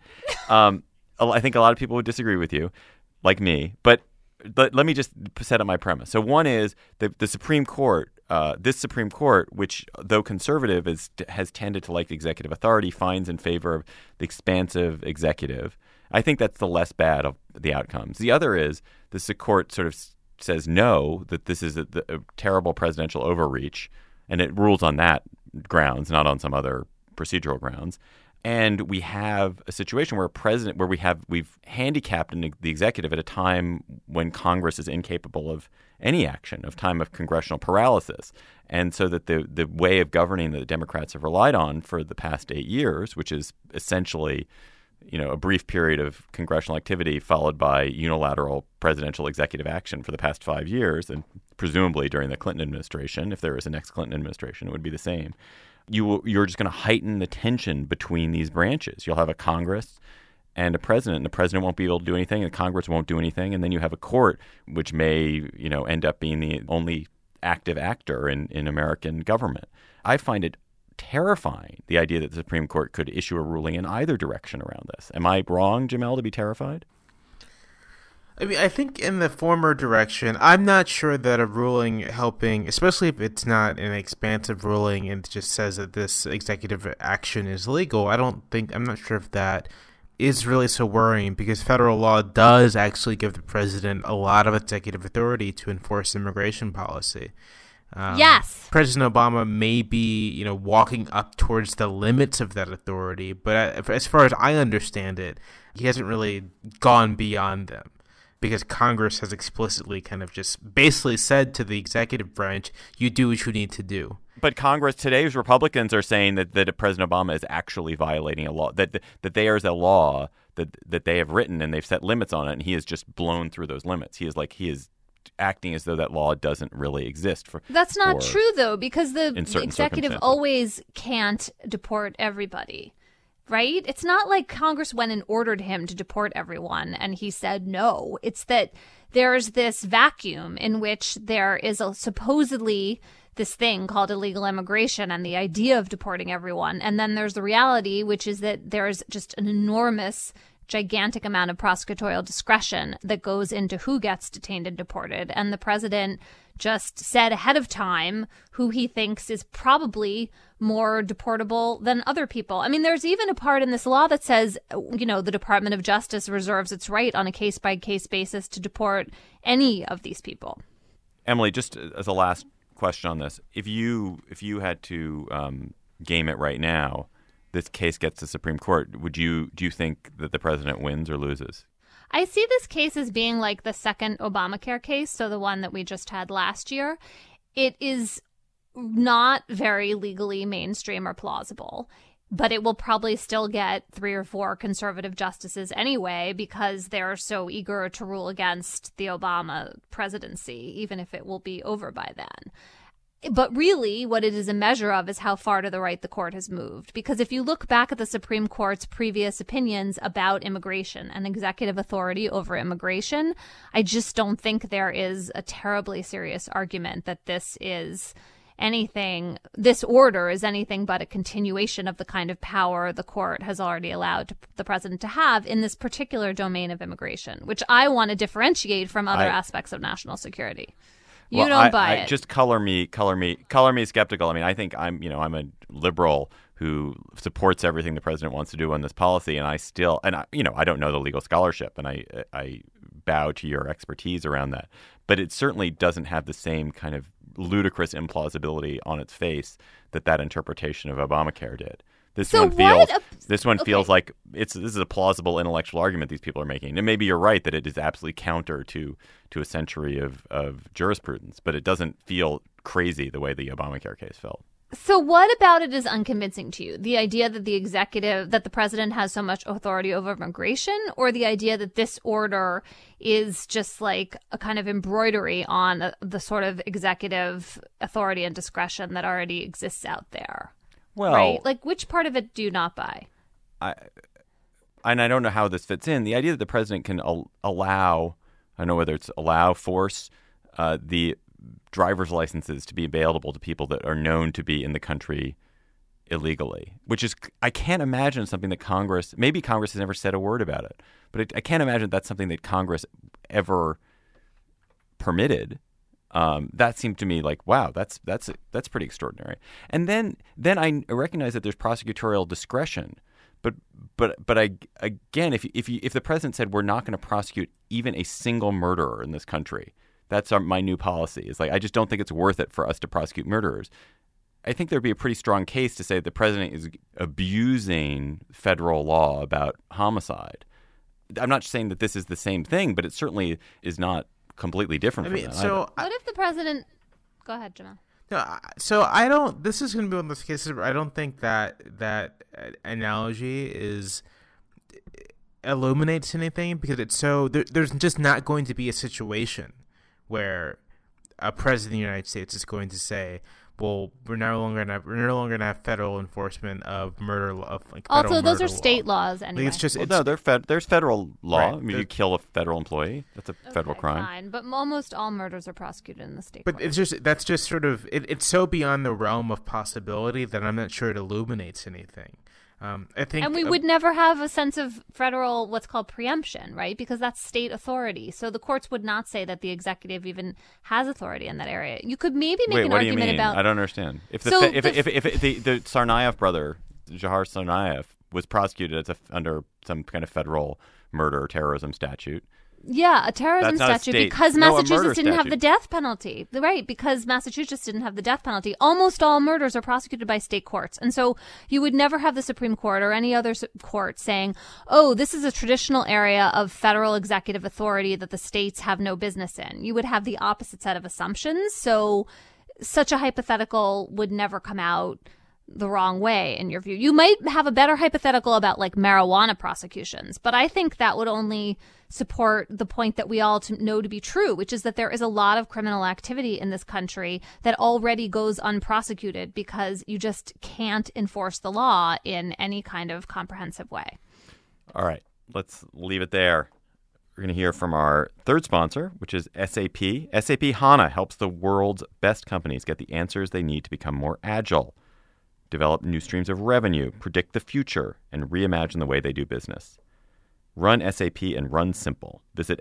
[SPEAKER 5] I think a lot of people would disagree with you, like me. But let me just set up my premise. So one is the Supreme Court. This Supreme Court, which, though conservative, has tended to like executive authority, finds in favor of the expansive executive. I think that's the less bad of the outcomes. The other is the court sort of says no, that this is a terrible presidential overreach, and it rules on that grounds, not on some other procedural grounds. And we have a situation where we've handicapped the executive at a time when Congress is incapable of any action, of time of congressional paralysis. And so that the way of governing that the Democrats have relied on for the past 8 years, which is essentially a brief period of congressional activity followed by unilateral presidential executive action for the past 5 years, and presumably during the Clinton administration, if there is a next Clinton administration, it would be the same. You're just going to heighten the tension between these branches. You'll have a Congress and a president, and the president won't be able to do anything, and the Congress won't do anything, and then you have a court which may, end up being the only active actor in American government. I find it terrifying, the idea that the Supreme Court could issue a ruling in either direction around this. Am I wrong, Jamelle, to be terrified?
[SPEAKER 9] I mean, I think in the former direction, I'm not sure that a ruling helping, especially if it's not an expansive ruling and it just says that this executive action is legal, I'm not sure if that is really so worrying, because federal law does actually give the president a lot of executive authority to enforce immigration policy.
[SPEAKER 8] Yes.
[SPEAKER 9] President Obama may be, walking up towards the limits of that authority, but as far as I understand it, he hasn't really gone beyond them, because Congress has explicitly kind of just basically said to the executive branch, you do what you need to do.
[SPEAKER 5] But Congress, today's Republicans are saying that President Obama is actually violating a law, that there is a law that they have written and they've set limits on it, and he has just blown through those limits. He is acting as though that law doesn't really exist.
[SPEAKER 8] That's not true, though, because the executive always can't deport everybody, right? It's not like Congress went and ordered him to deport everyone and he said no. It's that there's this vacuum in which there is supposedly this thing called illegal immigration and the idea of deporting everyone. And then there's the reality, which is that there's just an enormous gigantic amount of prosecutorial discretion that goes into who gets detained and deported. And the president just said ahead of time who he thinks is probably more deportable than other people. I mean, there's even a part in this law that says, the Department of Justice reserves its right on a case-by-case basis to deport any of these people.
[SPEAKER 5] Emily, just as a last question on this, if you had to game it right now, this case gets to Supreme Court, do you think that the president wins or loses?
[SPEAKER 8] I see this case as being like the second Obamacare case, so the one that we just had last year. It is not very legally mainstream or plausible, but it will probably still get 3 or 4 conservative justices anyway, because they're so eager to rule against the Obama presidency, even if it will be over by then. But really, what it is a measure of is how far to the right the court has moved. Because if you look back at the Supreme Court's previous opinions about immigration and executive authority over immigration, I just don't think there is a terribly serious argument that this order is anything but a continuation of the kind of power the court has already allowed the president to have in this particular domain of immigration, which I want to differentiate from other aspects of national security. You don't buy it.
[SPEAKER 5] Just color me skeptical. I mean, I think I'm a liberal who supports everything the president wants to do on this policy, and I don't know the legal scholarship, and I bow to your expertise around that. But it certainly doesn't have the same kind of ludicrous implausibility on its face that interpretation of Obamacare did. This one feels like this is a plausible intellectual argument these people are making. And maybe you're right that it is absolutely counter to a century of jurisprudence, but it doesn't feel crazy the way the Obamacare case felt.
[SPEAKER 8] So what about it is unconvincing to you? The idea that the president has so much authority over immigration, or the idea that this order is just like a kind of embroidery on the sort of executive authority and discretion that already exists out there?
[SPEAKER 5] Well,
[SPEAKER 8] right? Like, which part of it do you not buy?
[SPEAKER 5] I don't know how this fits in. The idea that the president can allow, I don't know whether it's force the driver's licenses to be available to people that are known to be in the country illegally, which is, I can't imagine something that maybe Congress has never said a word about it, but I can't imagine that's something that Congress ever permitted. That seemed to me like, wow, that's pretty extraordinary. And then I recognize that there's prosecutorial discretion, but again, if the president said we're not going to prosecute even a single murderer in this country, that's my new policy. It's like, I just don't think it's worth it for us to prosecute murderers. I think there'd be a pretty strong case to say the president is abusing federal law about homicide. I'm not saying that this is the same thing, but it certainly is not completely different from that.
[SPEAKER 8] So what if the president... Go ahead, Jamal.
[SPEAKER 9] No, so I don't... This is going to be one of those cases where I don't think that analogy illuminates anything, because it's so... There's just not going to be a situation where a president of the United States is going to say, well, we're no longer gonna have federal enforcement of murder.
[SPEAKER 8] Also, those are state laws anyway.
[SPEAKER 9] Like, it's just
[SPEAKER 5] there's federal law.
[SPEAKER 9] Right.
[SPEAKER 5] I mean, you kill a federal employee, that's a federal crime.
[SPEAKER 8] Fine, but almost all murders are prosecuted in the state.
[SPEAKER 9] But
[SPEAKER 8] court.
[SPEAKER 9] that's just sort of it's so beyond the realm of possibility that I'm not sure it illuminates anything. I think,
[SPEAKER 8] and we would never have a sense of federal, what's called preemption, right? Because that's state authority. So the courts would not say that the executive even has authority in that area. You could maybe make an argument about.
[SPEAKER 5] I don't understand. If the Tsarnaev brother, Jahar Tsarnaev, was prosecuted under some kind of federal murder or terrorism statute.
[SPEAKER 8] Yeah, a terrorism statute because Massachusetts didn't have the death penalty. Right, because Massachusetts didn't have the death penalty. Almost all murders are prosecuted by state courts. And so you would never have the Supreme Court or any other court saying, oh, this is a traditional area of federal executive authority that the states have no business in. You would have the opposite set of assumptions. So such a hypothetical would never come out the wrong way in your view. You might have a better hypothetical about like marijuana prosecutions, but I think that would only support the point that we all know to be true, which is that there is a lot of criminal activity in this country that already goes unprosecuted because you just can't enforce the law in any kind of comprehensive way.
[SPEAKER 5] All right, let's leave it there. We're going to hear from our third sponsor, which is SAP. SAP HANA helps the world's best companies get the answers they need to become more agile, develop new streams of revenue, predict the future, and reimagine the way they do business. Run SAP and run simple. Visit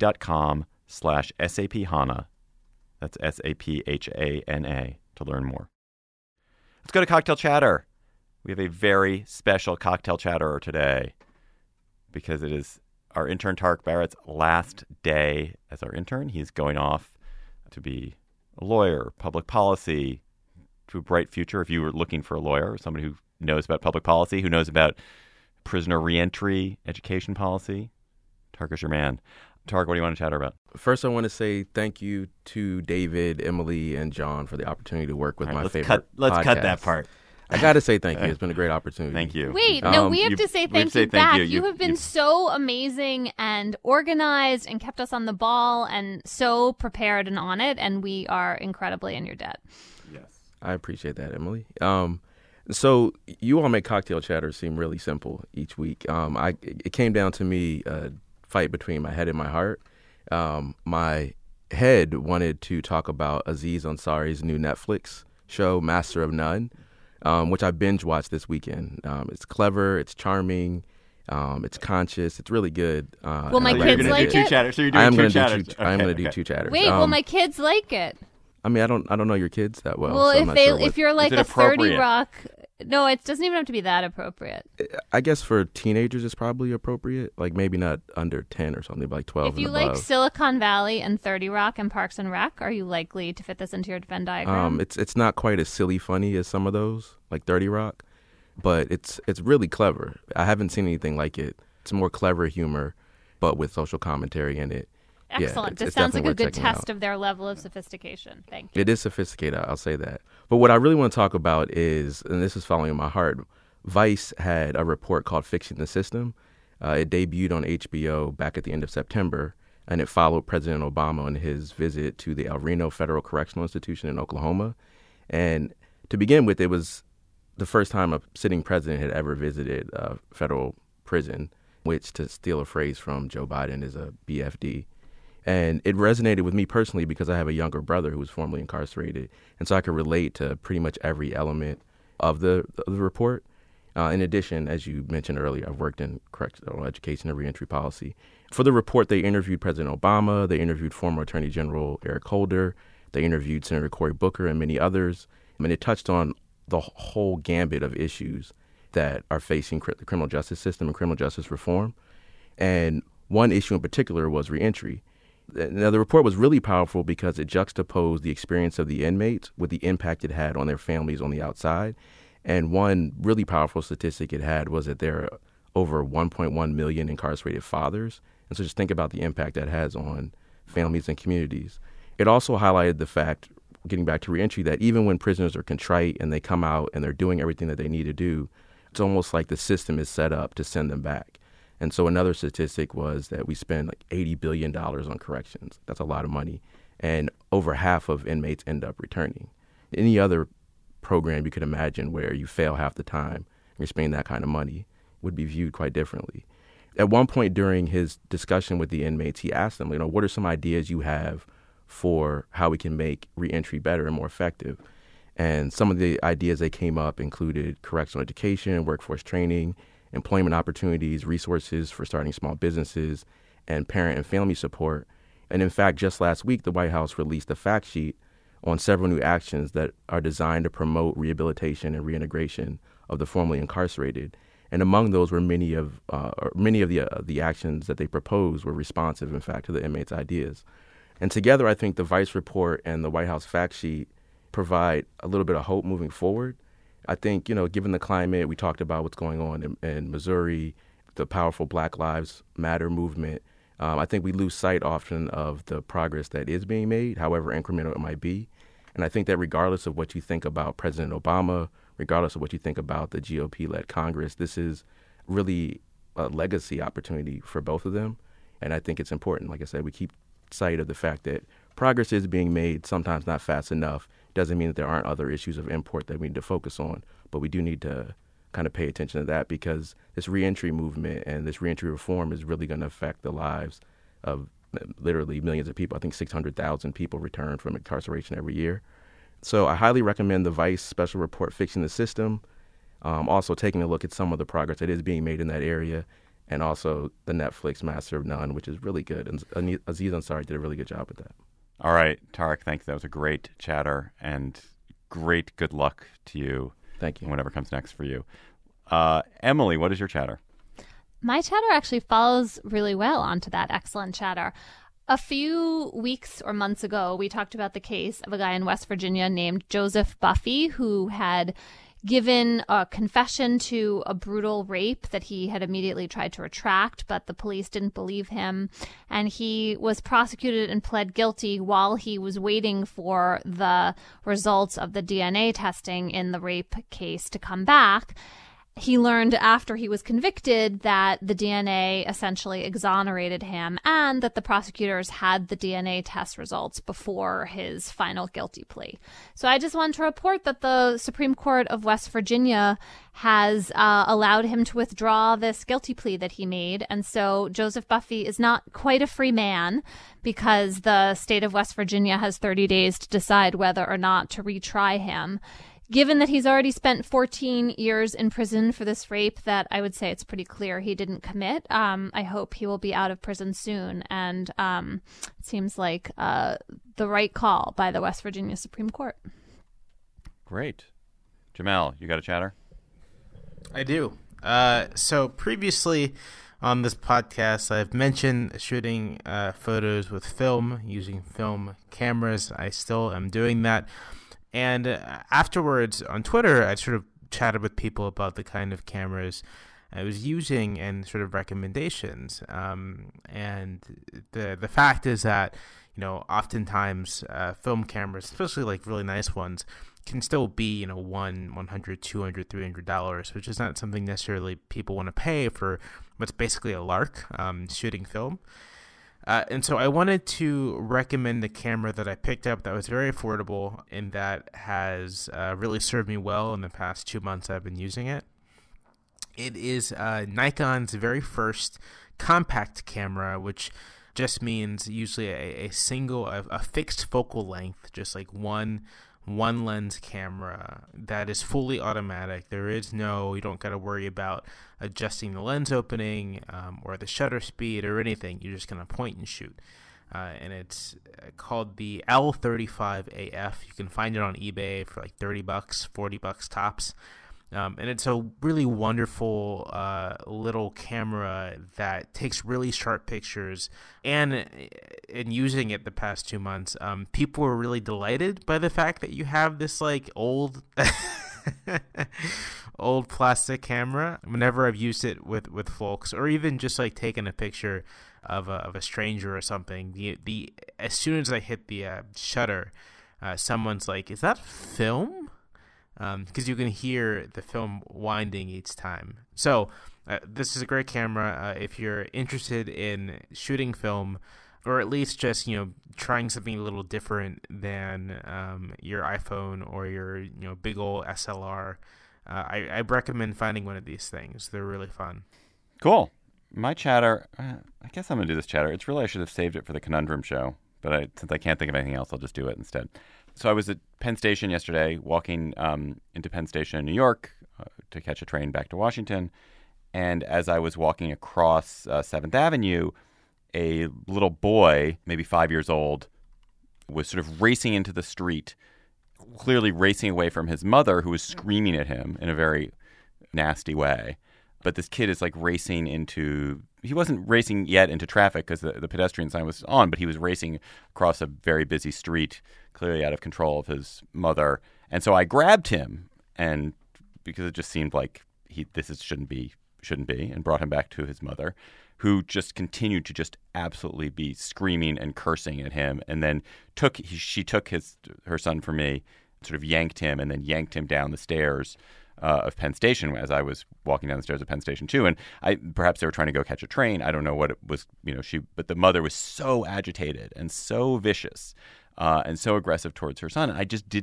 [SPEAKER 5] sap.com/SAP HANA. That's SAPHANA to learn more. Let's go to Cocktail Chatter. We have a very special Cocktail Chatterer today because it is our intern Tarek Barrett's last day as our intern. He's going off to be a lawyer, public policy, to a bright future. If you were looking for a lawyer or somebody who knows about public policy, who knows about prisoner reentry, education policy, Tarek is your man. Tarek, what do you want to chatter about?
[SPEAKER 10] First, I want to say thank you to David, Emily, and John for the opportunity to work with my favorite
[SPEAKER 5] Let's
[SPEAKER 10] podcast.
[SPEAKER 5] cut that part.
[SPEAKER 10] I got to say thank you. It's been a great opportunity.
[SPEAKER 5] Thank you.
[SPEAKER 8] Wait, no, we have to say thank you back. You have been so amazing and organized and kept us on the ball and so prepared and on it, and we are incredibly in your debt.
[SPEAKER 5] Yes.
[SPEAKER 10] I appreciate that, Emily. So you all make Cocktail Chatter seem really simple each week. It came down to me a fight between my head and my heart. My head wanted to talk about Aziz Ansari's new Netflix show, Master of None, which I binge watched this weekend. It's clever, it's charming, It's conscious. It's really good.
[SPEAKER 8] Will my kids like it?
[SPEAKER 5] So you're doing two chatters.
[SPEAKER 10] I am going to do two chatters.
[SPEAKER 8] Wait, will my kids like it?
[SPEAKER 10] I mean, I don't know your kids that well.
[SPEAKER 8] Well,
[SPEAKER 10] so
[SPEAKER 8] if you're like a 30 Rock, no, it doesn't even have to be that appropriate.
[SPEAKER 10] I guess for teenagers, it's probably appropriate. Like maybe not under 10 or something, but like 12.
[SPEAKER 8] If you like Silicon Valley and 30 Rock and Parks and Rec, are you likely to fit this into your Venn diagram?
[SPEAKER 10] It's not quite as silly funny as some of those, like 30 Rock, but it's really clever. I haven't seen anything like it. It's more clever humor, but with social commentary in it.
[SPEAKER 8] Excellent. This sounds like a good test of their level of sophistication. Thank you.
[SPEAKER 10] It is sophisticated, I'll say that. But what I really want to talk about is, and this is following my heart, Vice had a report called Fixing the System. It debuted on HBO back at the end of September, and it followed President Obama on his visit to the El Reno Federal Correctional Institution in Oklahoma. And to begin with, it was the first time a sitting president had ever visited a federal prison, which, to steal a phrase from Joe Biden, is a BFD. And it resonated with me personally because I have a younger brother who was formerly incarcerated. And so I could relate to pretty much every element of the report. In addition, as you mentioned earlier, I've worked in correctional education and reentry policy. For the report, they interviewed President Obama. They interviewed former Attorney General Eric Holder. They interviewed Senator Cory Booker and many others. I mean, it touched on the whole gambit of issues that are facing the criminal justice system and criminal justice reform. And one issue in particular was reentry. Now, the report was really powerful because it juxtaposed the experience of the inmates with the impact it had on their families on the outside. And one really powerful statistic it had was that there are over 1.1 million incarcerated fathers. And so just think about the impact that has on families and communities. It also highlighted the fact, getting back to reentry, that even when prisoners are contrite and they come out and they're doing everything that they need to do, it's almost like the system is set up to send them back. And so another statistic was that we spend like $80 billion on corrections. That's a lot of money. And over half of inmates end up returning. Any other program you could imagine where you fail half the time and you're spending that kind of money would be viewed quite differently. At one point during his discussion with the inmates, he asked them, what are some ideas you have for how we can make reentry better and more effective? And some of the ideas that came up included correctional education, workforce training, employment opportunities, resources for starting small businesses, and parent and family support. And in fact, just last week, the White House released a fact sheet on several new actions that are designed to promote rehabilitation and reintegration of the formerly incarcerated. And among those were many of the actions that they proposed were responsive, in fact, to the inmates' ideas. And together, I think the Vice report and the White House fact sheet provide a little bit of hope moving forward. I think, given the climate, we talked about what's going on in Missouri, the powerful Black Lives Matter movement. I think we lose sight often of the progress that is being made, however incremental it might be. And I think that regardless of what you think about President Obama, regardless of what you think about the GOP-led Congress, this is really a legacy opportunity for both of them. And I think it's important, like I said, we keep sight of the fact that progress is being made, sometimes not fast enough. Doesn't mean that there aren't other issues of import that we need to focus on, but we do need to kind of pay attention to that because this reentry movement and this reentry reform is really going to affect the lives of literally millions of people. I think 600,000 people return from incarceration every year. So I highly recommend the Vice special report, Fixing the System, also taking a look at some of the progress that is being made in that area, and also the Netflix Master of None, which is really good. And Aziz Ansari did a really good job with that.
[SPEAKER 5] All right, Tarek, thanks. That was a great chatter and great good luck to you.
[SPEAKER 10] Thank you.
[SPEAKER 5] Whatever comes next for you. Emily, what is your chatter?
[SPEAKER 8] My chatter actually follows really well onto that excellent chatter. A few weeks or months ago, we talked about the case of a guy in West Virginia named Joseph Buffy, who had given a confession to a brutal rape that he had immediately tried to retract, but the police didn't believe him. And he was prosecuted and pled guilty while he was waiting for the results of the DNA testing in the rape case to come back. He learned after he was convicted that the DNA essentially exonerated him and that the prosecutors had the DNA test results before his final guilty plea. So I just wanted to report that the Supreme Court of West Virginia has allowed him to withdraw this guilty plea that he made. And so Joseph Buffy is not quite a free man because the state of West Virginia has 30 days to decide whether or not to retry him. given that he's already spent 14 years in prison for this rape that I would say it's pretty clear he didn't commit, I hope he will be out of prison soon. And it seems like the right call by the West Virginia Supreme Court.
[SPEAKER 5] Great. Jamel, you got a chatter?
[SPEAKER 9] I do. So previously on this podcast, I've mentioned shooting photos with film, using film cameras. I still am doing that. And afterwards on Twitter, I sort of chatted with people about the kind of cameras I was using and sort of recommendations. And the fact is that, oftentimes film cameras, especially like really nice ones, can still be, $100, $200, $300, which is not something necessarily people want to pay for what's basically a lark, shooting film. And so I wanted to recommend a camera that I picked up that was very affordable and that has really served me well in the past 2 months I've been using it. It is Nikon's very first compact camera, which just means usually a fixed focal length, just like one lens camera that is fully automatic. You don't got to worry about adjusting the lens opening or the shutter speed or anything. You're just going to point and shoot. And it's called the L35AF. You can find it on eBay for like $30, $40 tops. And it's a really wonderful little camera that takes really sharp pictures. And in using it the past 2 months, people were really delighted by the fact that you have this like old old plastic camera. Whenever I've used it with folks, or even just like taking a picture of a stranger or something, the as soon as I hit the shutter, someone's like, "Is that film?" Because you can hear the film winding each time. So this is a great camera if you're interested in shooting film, or at least just trying something a little different than your iPhone or your big old SLR. I recommend finding one of these things. They're really fun.
[SPEAKER 5] Cool. My chatter, I guess I'm going to do this chatter. It's really, I should have saved it for the Conundrum show, but since I can't think of anything else, I'll just do it instead. So I was at Penn Station yesterday, walking into Penn Station in New York to catch a train back to Washington. And as I was walking across 7th Avenue, a little boy, maybe 5 years old, was sort of racing into the street, clearly racing away from his mother, who was screaming at him in a very nasty way. But this kid is like racing into... He wasn't racing yet into traffic because the pedestrian sign was on, but he was racing across a very busy street, clearly out of control of his mother. And so I grabbed him, and because it just seemed like shouldn't be, and brought him back to his mother, who just continued to just absolutely be screaming and cursing at him. And then she took her son from me, sort of yanked him, and then yanked him down the stairs of Penn Station as I was walking down the stairs of Penn Station too. And perhaps they were trying to go catch a train. I don't know what it was, but the mother was so agitated and so vicious and so aggressive towards her son. And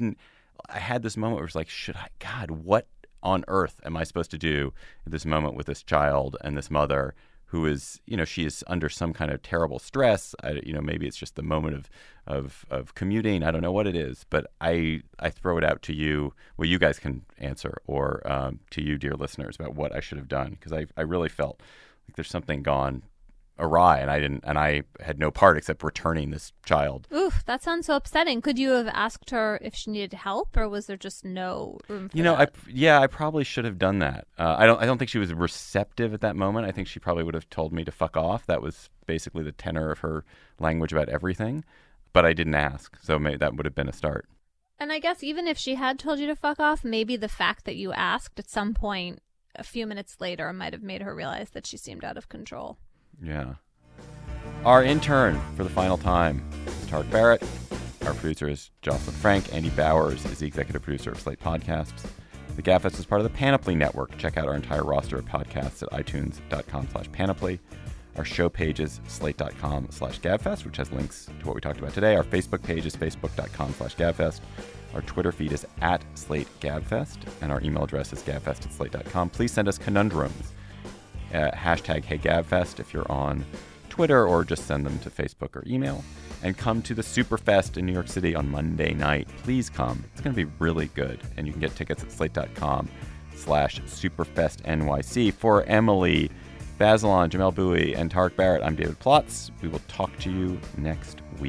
[SPEAKER 5] I had this moment where it was like, God, what on earth am I supposed to do at this moment with this child and this mother who is, she is under some kind of terrible stress. Maybe it's just the moment of commuting. I don't know what it is, but I throw it out to you. Well, you guys can answer, or to you, dear listeners, about what I should have done, because I really felt like there's something gone awry, and I had no part except returning this child.
[SPEAKER 8] Oof, that sounds so upsetting. Could you have asked her if she needed help, or was there just no room for that?
[SPEAKER 5] I probably should have done that. I don't think she was receptive at that moment. I think she probably would have told me to fuck off. That was basically the tenor of her language about everything. But I didn't ask, so maybe that would have been a start.
[SPEAKER 8] And I guess even if she had told you to fuck off, maybe the fact that you asked at some point a few minutes later might have made her realize that she seemed out of control.
[SPEAKER 5] Yeah. Our intern for the final time is Tarek Barrett. Our producer is Jocelyn Frank. Andy Bowers is the executive producer of Slate Podcasts. The GabFest is part of the Panoply Network. Check out our entire roster of podcasts at itunes.com/panoply. Our show page is slate.com/GabFest, which has links to what we talked about today. Our Facebook page is facebook.com/GabFest. Our Twitter feed is @SlateGabFest. And our email address is gabfest@slate.com. Please send us conundrums. #HeyGabFest if you're on Twitter or just send them to Facebook or email. And come to the Superfest in New York City on Monday night. Please come. It's going to be really good. And you can get tickets at slate.com/SuperfestNYC. For Emily Bazelon, Jamel Bowie, and Tarek Barrett, I'm David Plotz. We will talk to you next week.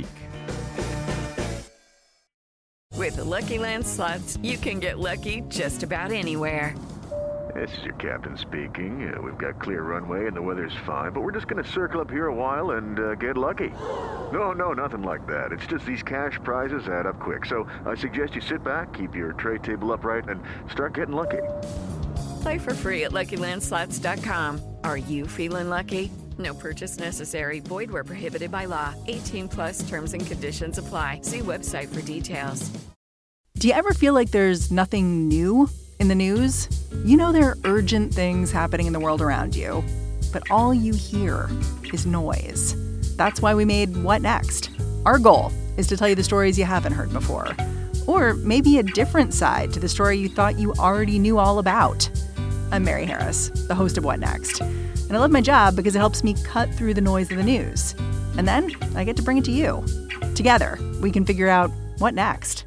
[SPEAKER 11] With the Lucky Land Slots, you can get lucky just about anywhere.
[SPEAKER 12] This is your captain speaking. We've got clear runway and the weather's fine, but we're just going to circle up here a while and get lucky. No, nothing like that. It's just these cash prizes add up quick. So I suggest you sit back, keep your tray table upright, and start getting lucky.
[SPEAKER 11] Play for free at LuckyLandSlots.com. Are you feeling lucky? No purchase necessary. Void where prohibited by law. 18+ terms and conditions apply. See website for details.
[SPEAKER 13] Do you ever feel like there's nothing new in the news? You know there are urgent things happening in the world around you, but all you hear is noise. That's why we made What Next? Our goal is to tell you the stories you haven't heard before, or maybe a different side to the story you thought you already knew all about. I'm Mary Harris, the host of What Next? And I love my job because it helps me cut through the noise of the news. And then I get to bring it to you. Together, we can figure out what next.